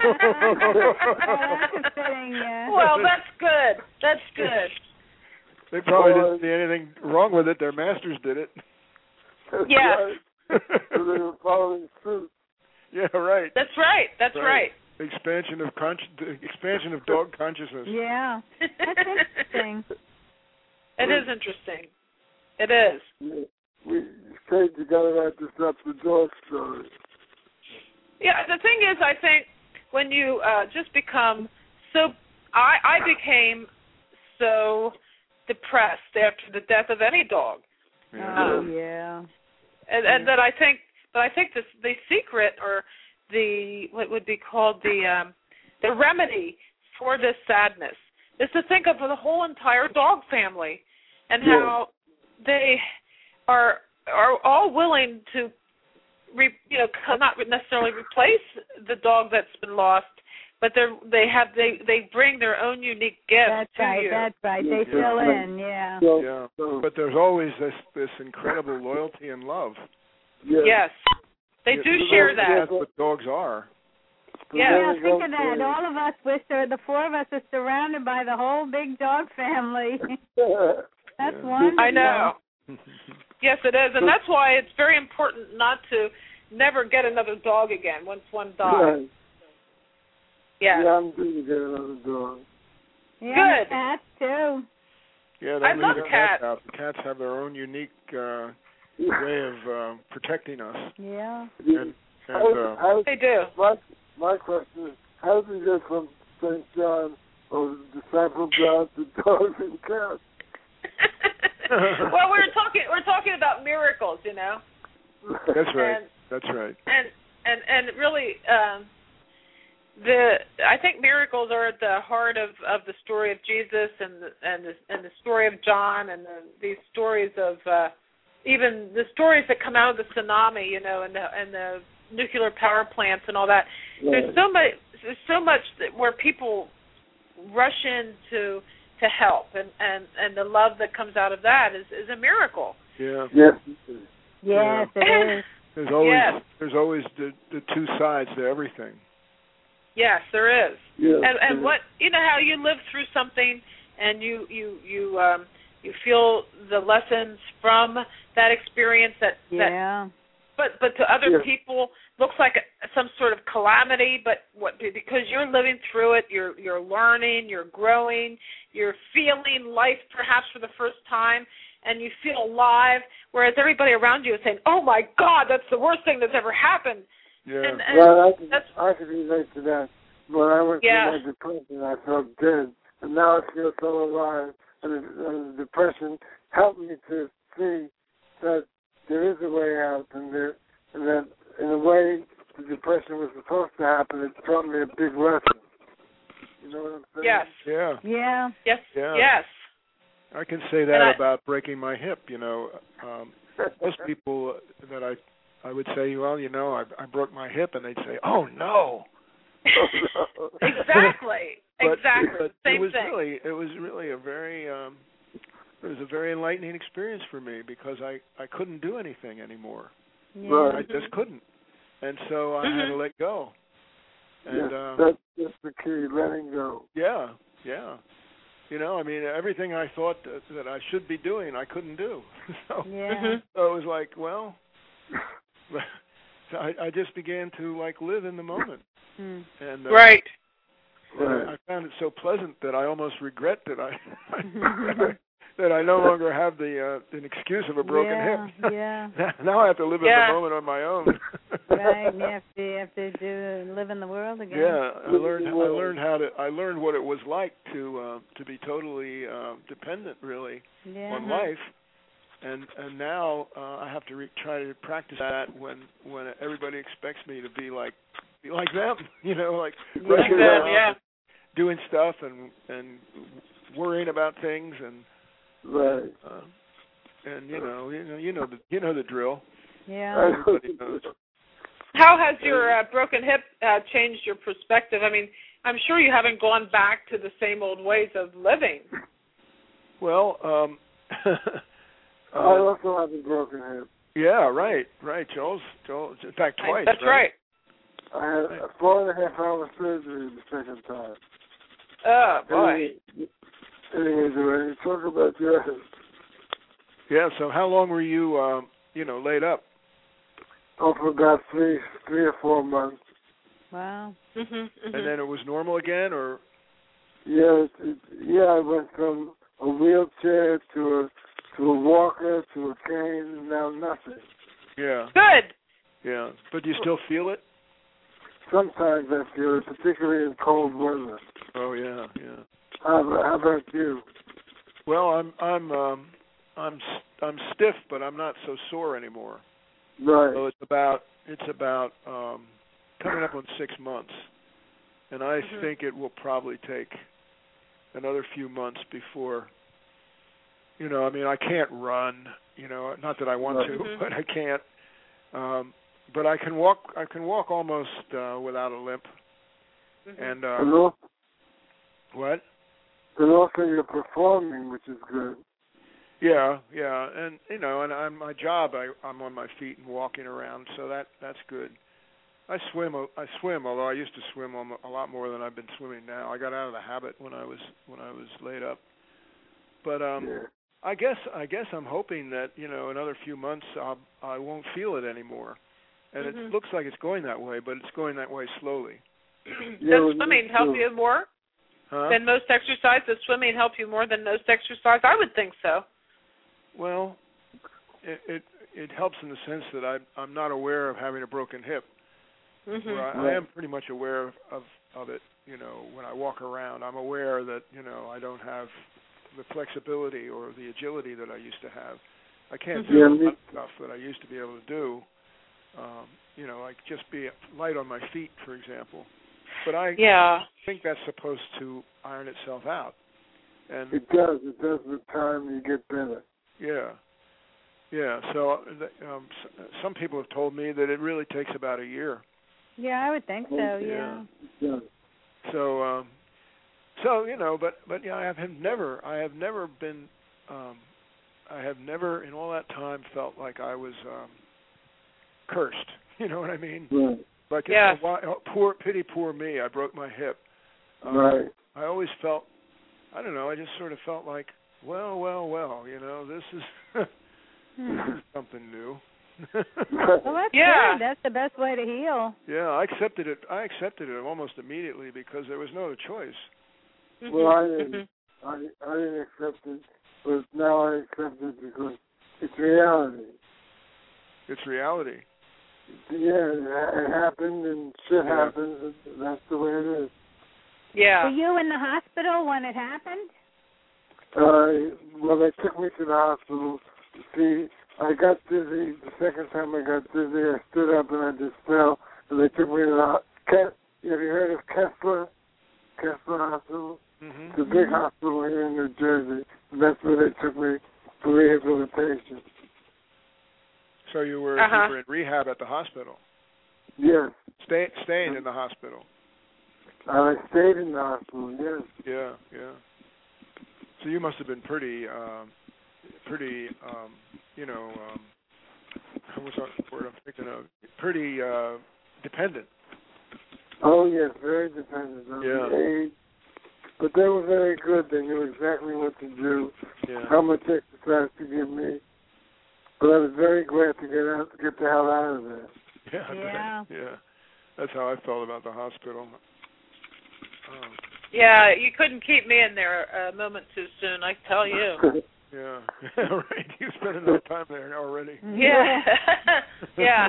that's a fitting, yeah. Well, that's good. That's good. They probably Well, didn't see anything wrong with it. Their masters did it. That's Yeah. right. So they were following suit. Yeah, right. That's right. That's right. The expansion of con- the expansion of dog consciousness. Yeah. That's interesting. It is interesting. It is. Yeah. We, Kate, you got to write this up, the dog story. Yeah, the thing is, I think when you uh, just become so, I, I became so depressed after the death of any dog, Oh, yeah. and, and that I think, but I think this the secret or the what would be called the um, the remedy for this sadness is to think of the whole entire dog family and Yeah. how they are are all willing to. Re, you know, not necessarily replace the dog that's been lost, but they they have they they bring their own unique gift That's to right. you. That's right. Yeah. They fill Yeah. in, yeah. So, Yeah, so, but there's always this this incredible loyalty and love. yeah. Yes, they Yeah, do so share that's- that. That's what dogs are. So Yeah. then Yeah, we think go of that. to- All of us, we're sur- the four of us are surrounded by the whole big dog family. That's Yeah. wonderful. I know. Yes, it is, and that's why it's very important not to never get another dog again once one dies. Right. Yeah. Yeah, I'm due to get another dog. Yeah, Good. cats too. Yeah, I don't love leave the cats. cats out. The cats have their own unique uh, way of uh, protecting us. Yeah. And, How, and uh, how, They do. my, my question is, how did we get from Saint John or the disciple John to dogs and cats? Well, we're talking we're talking about miracles, you know. that's right. And, That's right. and and and really, um, the I think miracles are at the heart of, of the story of Jesus and the, and the and the story of John and the, these stories of uh, even the stories that come out of the tsunami, you know, and the and the nuclear power plants and all that. Right. There's so much there's so much that where people rush in to to help, and, and, and the love that comes out of that is, is a miracle. Yeah. Yes. Yes, it is. There's always yes. there's always the, the two sides to everything. Yes, there is. Yes. And, and what you know how you live through something, and you you you um, you feel the lessons from that experience. That Yeah. That, but but to other yes. people looks like a, some sort of calamity. But what because you're living through it, you're you're learning, you're growing, you're feeling life perhaps for the first time. And you feel alive, whereas everybody around you is saying, "Oh my God, that's the worst thing that's ever happened." Yeah. And, and well, I can, that's, I can relate to that. When I went yeah. through my depression, I felt dead, and now I feel so alive. And the, and the depression helped me to see that there is a way out, and there, and that in a way the depression was supposed to happen. It taught me a big lesson. You know what I'm saying? Yes. Yeah. Yeah. Yes. Yeah. Yes. I can say that I, about breaking my hip. You know, um, most people that I I would say, well, you know, I, I broke my hip, and they'd say, oh no. exactly. but, exactly. But Same it was thing. really it was really a very um, it was a very enlightening experience for me because I I couldn't do anything anymore. Yeah. Right. I just couldn't, and so I mm-hmm. had to let go. And yes, uh, that's, that's the key, letting go. Yeah, yeah. You know, I mean, everything I thought that, that I should be doing, I couldn't do. so, Yeah. Mm-hmm. so it was like, well, so I, I just began to like live in the moment, Hmm. and uh, Right. and I, I found it so pleasant that I almost regret that I that I no longer have the uh, an excuse of a broken yeah, hip. Yeah. Now I have to live Yeah. in the moment on my own. Right. You have to you have to do live in the world again. Yeah, I learned I learned how to I learned what it was like to uh, to be totally uh, dependent really Yeah. on life, and and now uh, I have to re- try to practice that when when everybody expects me to be like be like them, you know, like Yeah. rushing Like them, around, yeah. and doing stuff and and worrying about things and Right. uh, and you know you know you know the you know the drill. Yeah. Everybody knows. How has your uh, broken hip uh, changed your perspective? I mean, I'm sure you haven't gone back to the same old ways of living. Well, um, I also have a broken hip. yeah, right, right. Joel's, Joel, in fact, twice. That's right. right. I had a four and a half hour surgery the second time. Oh, boy. Anyway, anyways, Ray, talk about yours. Yeah. So, how long were you, um, you know, laid up? Oh, for about three, three or four months. Wow. Mm-hmm, mm-hmm. And then it was normal again, or? Yeah, it, it, yeah. I went from a wheelchair to a to a walker to a cane, and now nothing. Yeah. Good. Yeah. But do you still feel it? Sometimes I feel it, particularly in cold weather. Oh yeah, yeah. How, how about you? Well, I'm I'm um, I'm s- I'm stiff, but I'm not so sore anymore. Right. So it's about it's about um, coming up on six months, and I Mhm. think it will probably take another few months before. You know, I mean, I can't run. You know, not that I want to, Mhm. but I can't. Um, but I can walk. I can walk almost uh, without a limp. Mhm. And And uh, also, what? and also you're performing, which is good. Yeah, yeah, and you know, and on my job, I, I'm on my feet and walking around, so that that's good. I swim. I swim, although I used to swim a lot more than I've been swimming now. I got out of the habit when I was when I was laid up. But um, Yeah. I guess I guess I'm hoping that you know another few months I'll, I won't feel it anymore, and Mhm. it looks like it's going that way, but it's going that way slowly. Yeah, Does swimming help you more Huh? than most exercise? Does swimming help you more than most exercise? I would think so. Well, it, it it helps in the sense that I I'm not aware of having a broken hip. Mhm. Where I, I Right. am pretty much aware of, of of it. You know, when I walk around, I'm aware that you know I don't have the flexibility or the agility that I used to have. I can't Mhm. do Yeah, a me- lot of stuff that I used to be able to do. Um, you know, like just be light on my feet, for example. But I Yeah. think that's supposed to iron itself out. And It does. It does with time. You get better. yeah, yeah. So um, some people have told me that it really takes about a year. Yeah, I would think so. Yeah. It does. So, um, So you know, but but yeah, I have never, I have never been, um, I have never in all that time felt like I was um, cursed. You know what I mean? Right. Like yeah. it's a, why, oh, poor pity, poor me. I broke my hip. Um, Right. I always felt, I don't know, I just sort of felt like, well, well, well, you know, this is, this is something new. Well, that's Yeah. good. That's the best way to heal. Yeah, I accepted it. I accepted it almost immediately because there was no other choice. Mhm. Well, I didn't. Mhm. I, I didn't accept it, but now I accept it because it's reality. It's reality. Yeah, it, it happened and shit Yeah. happens. And that's the way it is. Yeah. Were you in the hospital when it happened? Uh, well, they took me to the hospital. See, I got dizzy. The second time I got dizzy, I stood up and I just fell. And they took me to the Ke- have you heard of Kessler? Kessler Hospital? Mm-hmm. It's a big hospital here in New Jersey. And that's where they took me for rehabilitation. So you were, Uh-huh. you were in rehab at the hospital. Yes. Stay, staying in the hospital. I stayed in the hospital, yes. Yeah, yeah. So you must have been pretty, um, pretty, um, you know, um, what's that word I'm thinking of? Pretty uh, dependent. Oh, yes, very dependent on Yeah. the aid. But they were very good. They knew exactly what to do, Yeah. how much exercise to give me. But I was very glad to get out, to get the hell out of there. Yeah, I Yeah. bet. Yeah. That's how I felt about the hospital. Um, Yeah, you couldn't keep me in there a moment too soon, I tell you. yeah. Right. You spent enough time there already. Yeah. Yeah.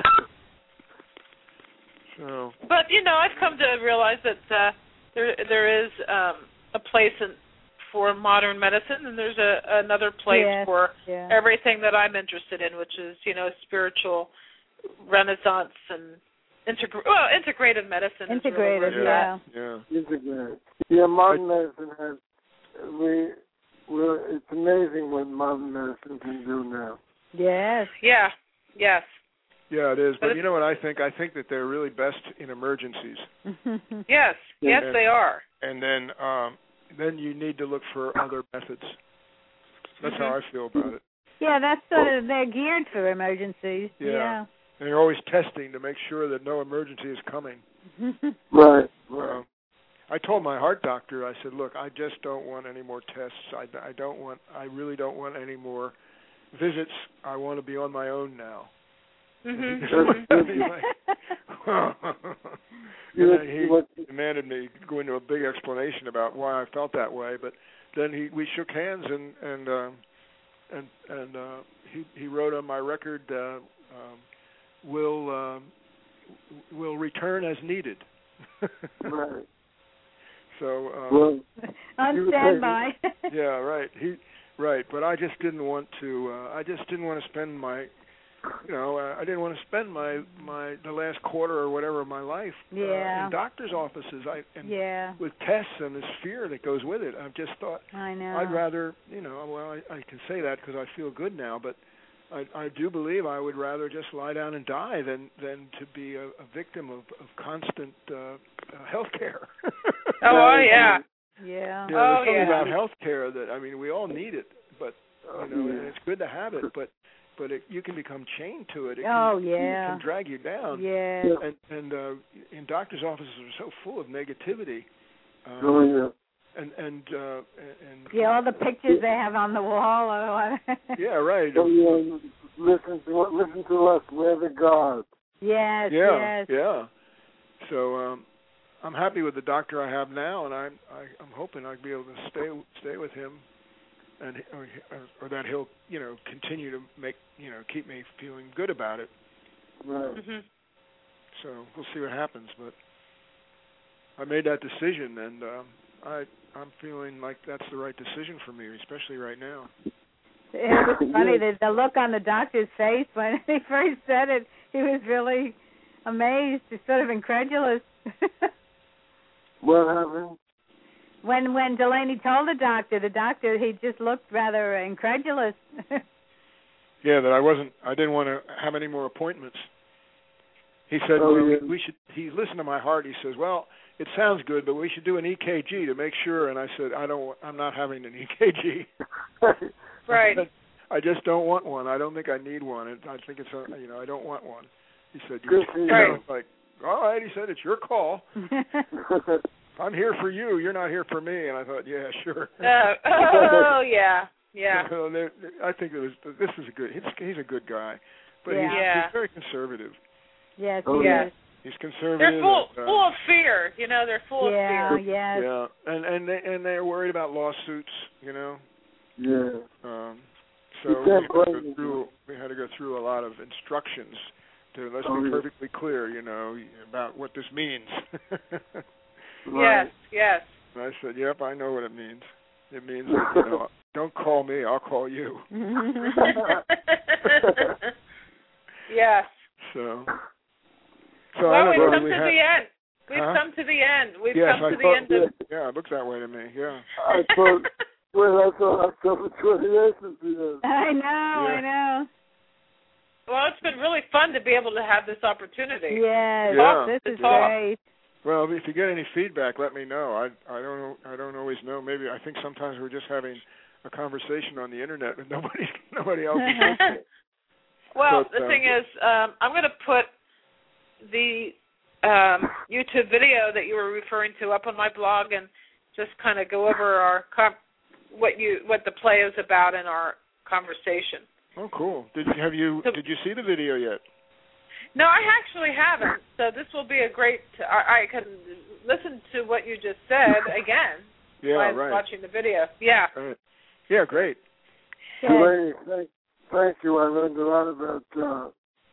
So. But, you know, I've come to realize that uh, there there is um, a place in, for modern medicine, and there's a another place Yes, for yeah. everything that I'm interested in, which is, you know, spiritual renaissance and integra- well, integrated medicine. Integrated, is really Yeah. where Yeah. Integrated. Yeah, modern medicine has, we, well, it's amazing what modern medicine can do now. Yes. it's at. Yeah, yes. Yeah, it is. But But you know what I think? I think that they're really best in emergencies. Yes, yes, And- they are. And then um, then you need to look for other methods. That's how I feel about it. Yeah, that's sort of, they're geared for emergencies. Yeah. And you're always testing to make sure that no emergency is coming. Right, Um, right. I told my heart doctor, I said, look, I just don't want any more tests. I, I don't want, I really don't want any more visits. I want to be on my own now. Mhm. And he's like, You and know, he what- demanded me go into a big explanation about why I felt that way. But then he, we shook hands, and and uh, and and uh, he he wrote on my record, uh, um, will uh, will return as needed. Right. So um, Well, On standby. yeah, right. He right, but I just didn't want to. Uh, I just didn't want to spend my, you know, uh, I didn't want to spend my my the last quarter or whatever of my life uh, Yeah. in doctors' offices. I and Yeah, with tests and this fear that goes with it. I've just thought I know. I'd rather, you know, well, I, I can say that because I feel good now, but I, I do believe I would rather just lie down and die than than to be a, a victim of, of constant uh, uh, health care. Oh, yeah. Yeah. You know, Oh, there's something yeah. about health care that, I mean, we all need it, but, you know, yeah. and it's good to have it, but but it, you can become chained to it. It Oh, can, yeah. It can drag you down. Yeah. And, and uh, in doctors' offices are so full of negativity. Um, Oh, yeah. And, and, uh, and Yeah, all the pictures they have on the wall. Or what. yeah, right. So, you know, listen to listen to us. We're the gods. Yes, Yeah, yes. yeah. So um, I'm happy with the doctor I have now, and I'm I, I'm hoping I'll be able to stay stay with him, and or, or that he'll you know continue to make you know keep me feeling good about it. Right. Mhm. So we'll see what happens, but I made that decision, and um, I I'm feeling like that's the right decision for me, especially right now. It was funny, the, the look on the doctor's face when he first said it. He was really amazed, sort of incredulous. What happened? when when Delaney told the doctor, the doctor, he just looked rather incredulous. Yeah, that I wasn't. I didn't want to have any more appointments. He said, Oh, well, yeah. we should. He listened to my heart. He says, well, it sounds good, but we should do an E K G to make sure. And I said, I don't, I'm not having an E K G. Right. I just don't want one. I don't think I need one. I think it's, a, you know, I don't want one. He said, Good you for know, you. like, all right. He said, it's your call. I'm here for you. You're not here for me. And I thought, yeah, sure. Uh, oh, yeah, yeah. You know, I think it was. This is a good. He's, he's a good guy, but Yeah. he's, Yeah. he's very conservative. Yes, Oh, he yeah. is. He's conservative. They're full, and, uh, full of fear. You know, they're full Yeah, of fear. yes. Yeah, and and they and they're worried about lawsuits. You know. Yeah. Um, You so we can't had, to go blame them. through, we had to go through a lot of instructions to let's Oh, be yeah. perfectly clear, you know, about what this means. Yes, yes. And I said, "Yep, I know what it means. It means that, you know, don't call me, I'll call you." Yes. So, so Well, I we've don't know. come we to had, the end. We've Huh? come to the end. We've yes, come I to the thought, end of. yeah, it looks that way to me. Yeah. I thought, well, I thought October twenty-eighth would be the. I know, Yeah. I know. Well, it's been really fun to be able to have this opportunity. Yes, Yeah. this is Yeah. great. Well, if you get any feedback, let me know. I I don't know. I don't always know. Maybe I think sometimes we're just having a conversation on the internet with nobody nobody else is listening. Well, But, the uh, thing is, um, I'm going to put the um, YouTube video that you were referring to up on my blog and just kind of go over our com- what you what the play is about in our conversation. Oh, cool. Did you have you So- did you see the video yet? No, I actually haven't. So this will be a great. I, I can listen to what you just said again Yeah, by right. watching the video. Yeah. Right. Yeah, great. Good. Delaney, thank, thank you. I learned a lot about. Uh,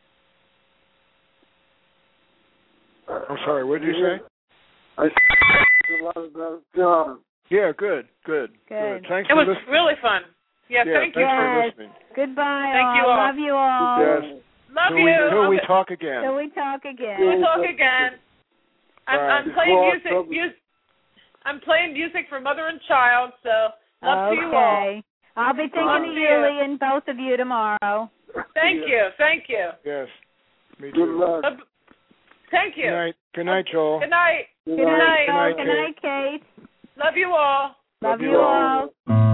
I'm sorry. What did you say? I learned a lot about John. Yeah, good, good, Good. Thanks It for was listening. really fun. Yeah, yeah, thank you. thanks for Yes. listening. Goodbye, Thank all. you all. Love you all. Yes. Love Till you. we, till we Okay. talk again. Till we talk again. We'll talk again. I'm, Right. I'm playing Well, music. probably- Mus- I'm playing music for mother and child. So love to you all. Okay. I'll be thinking Love of to you, you. Lee, and both of you tomorrow. Thank you. Thank you. Yes. Me Good too. luck. Uh, thank you. Good night. Good night, Joel. Good night. Good Good night, night. Joel. Good Good night, night, Kate. Love you all. Love you all.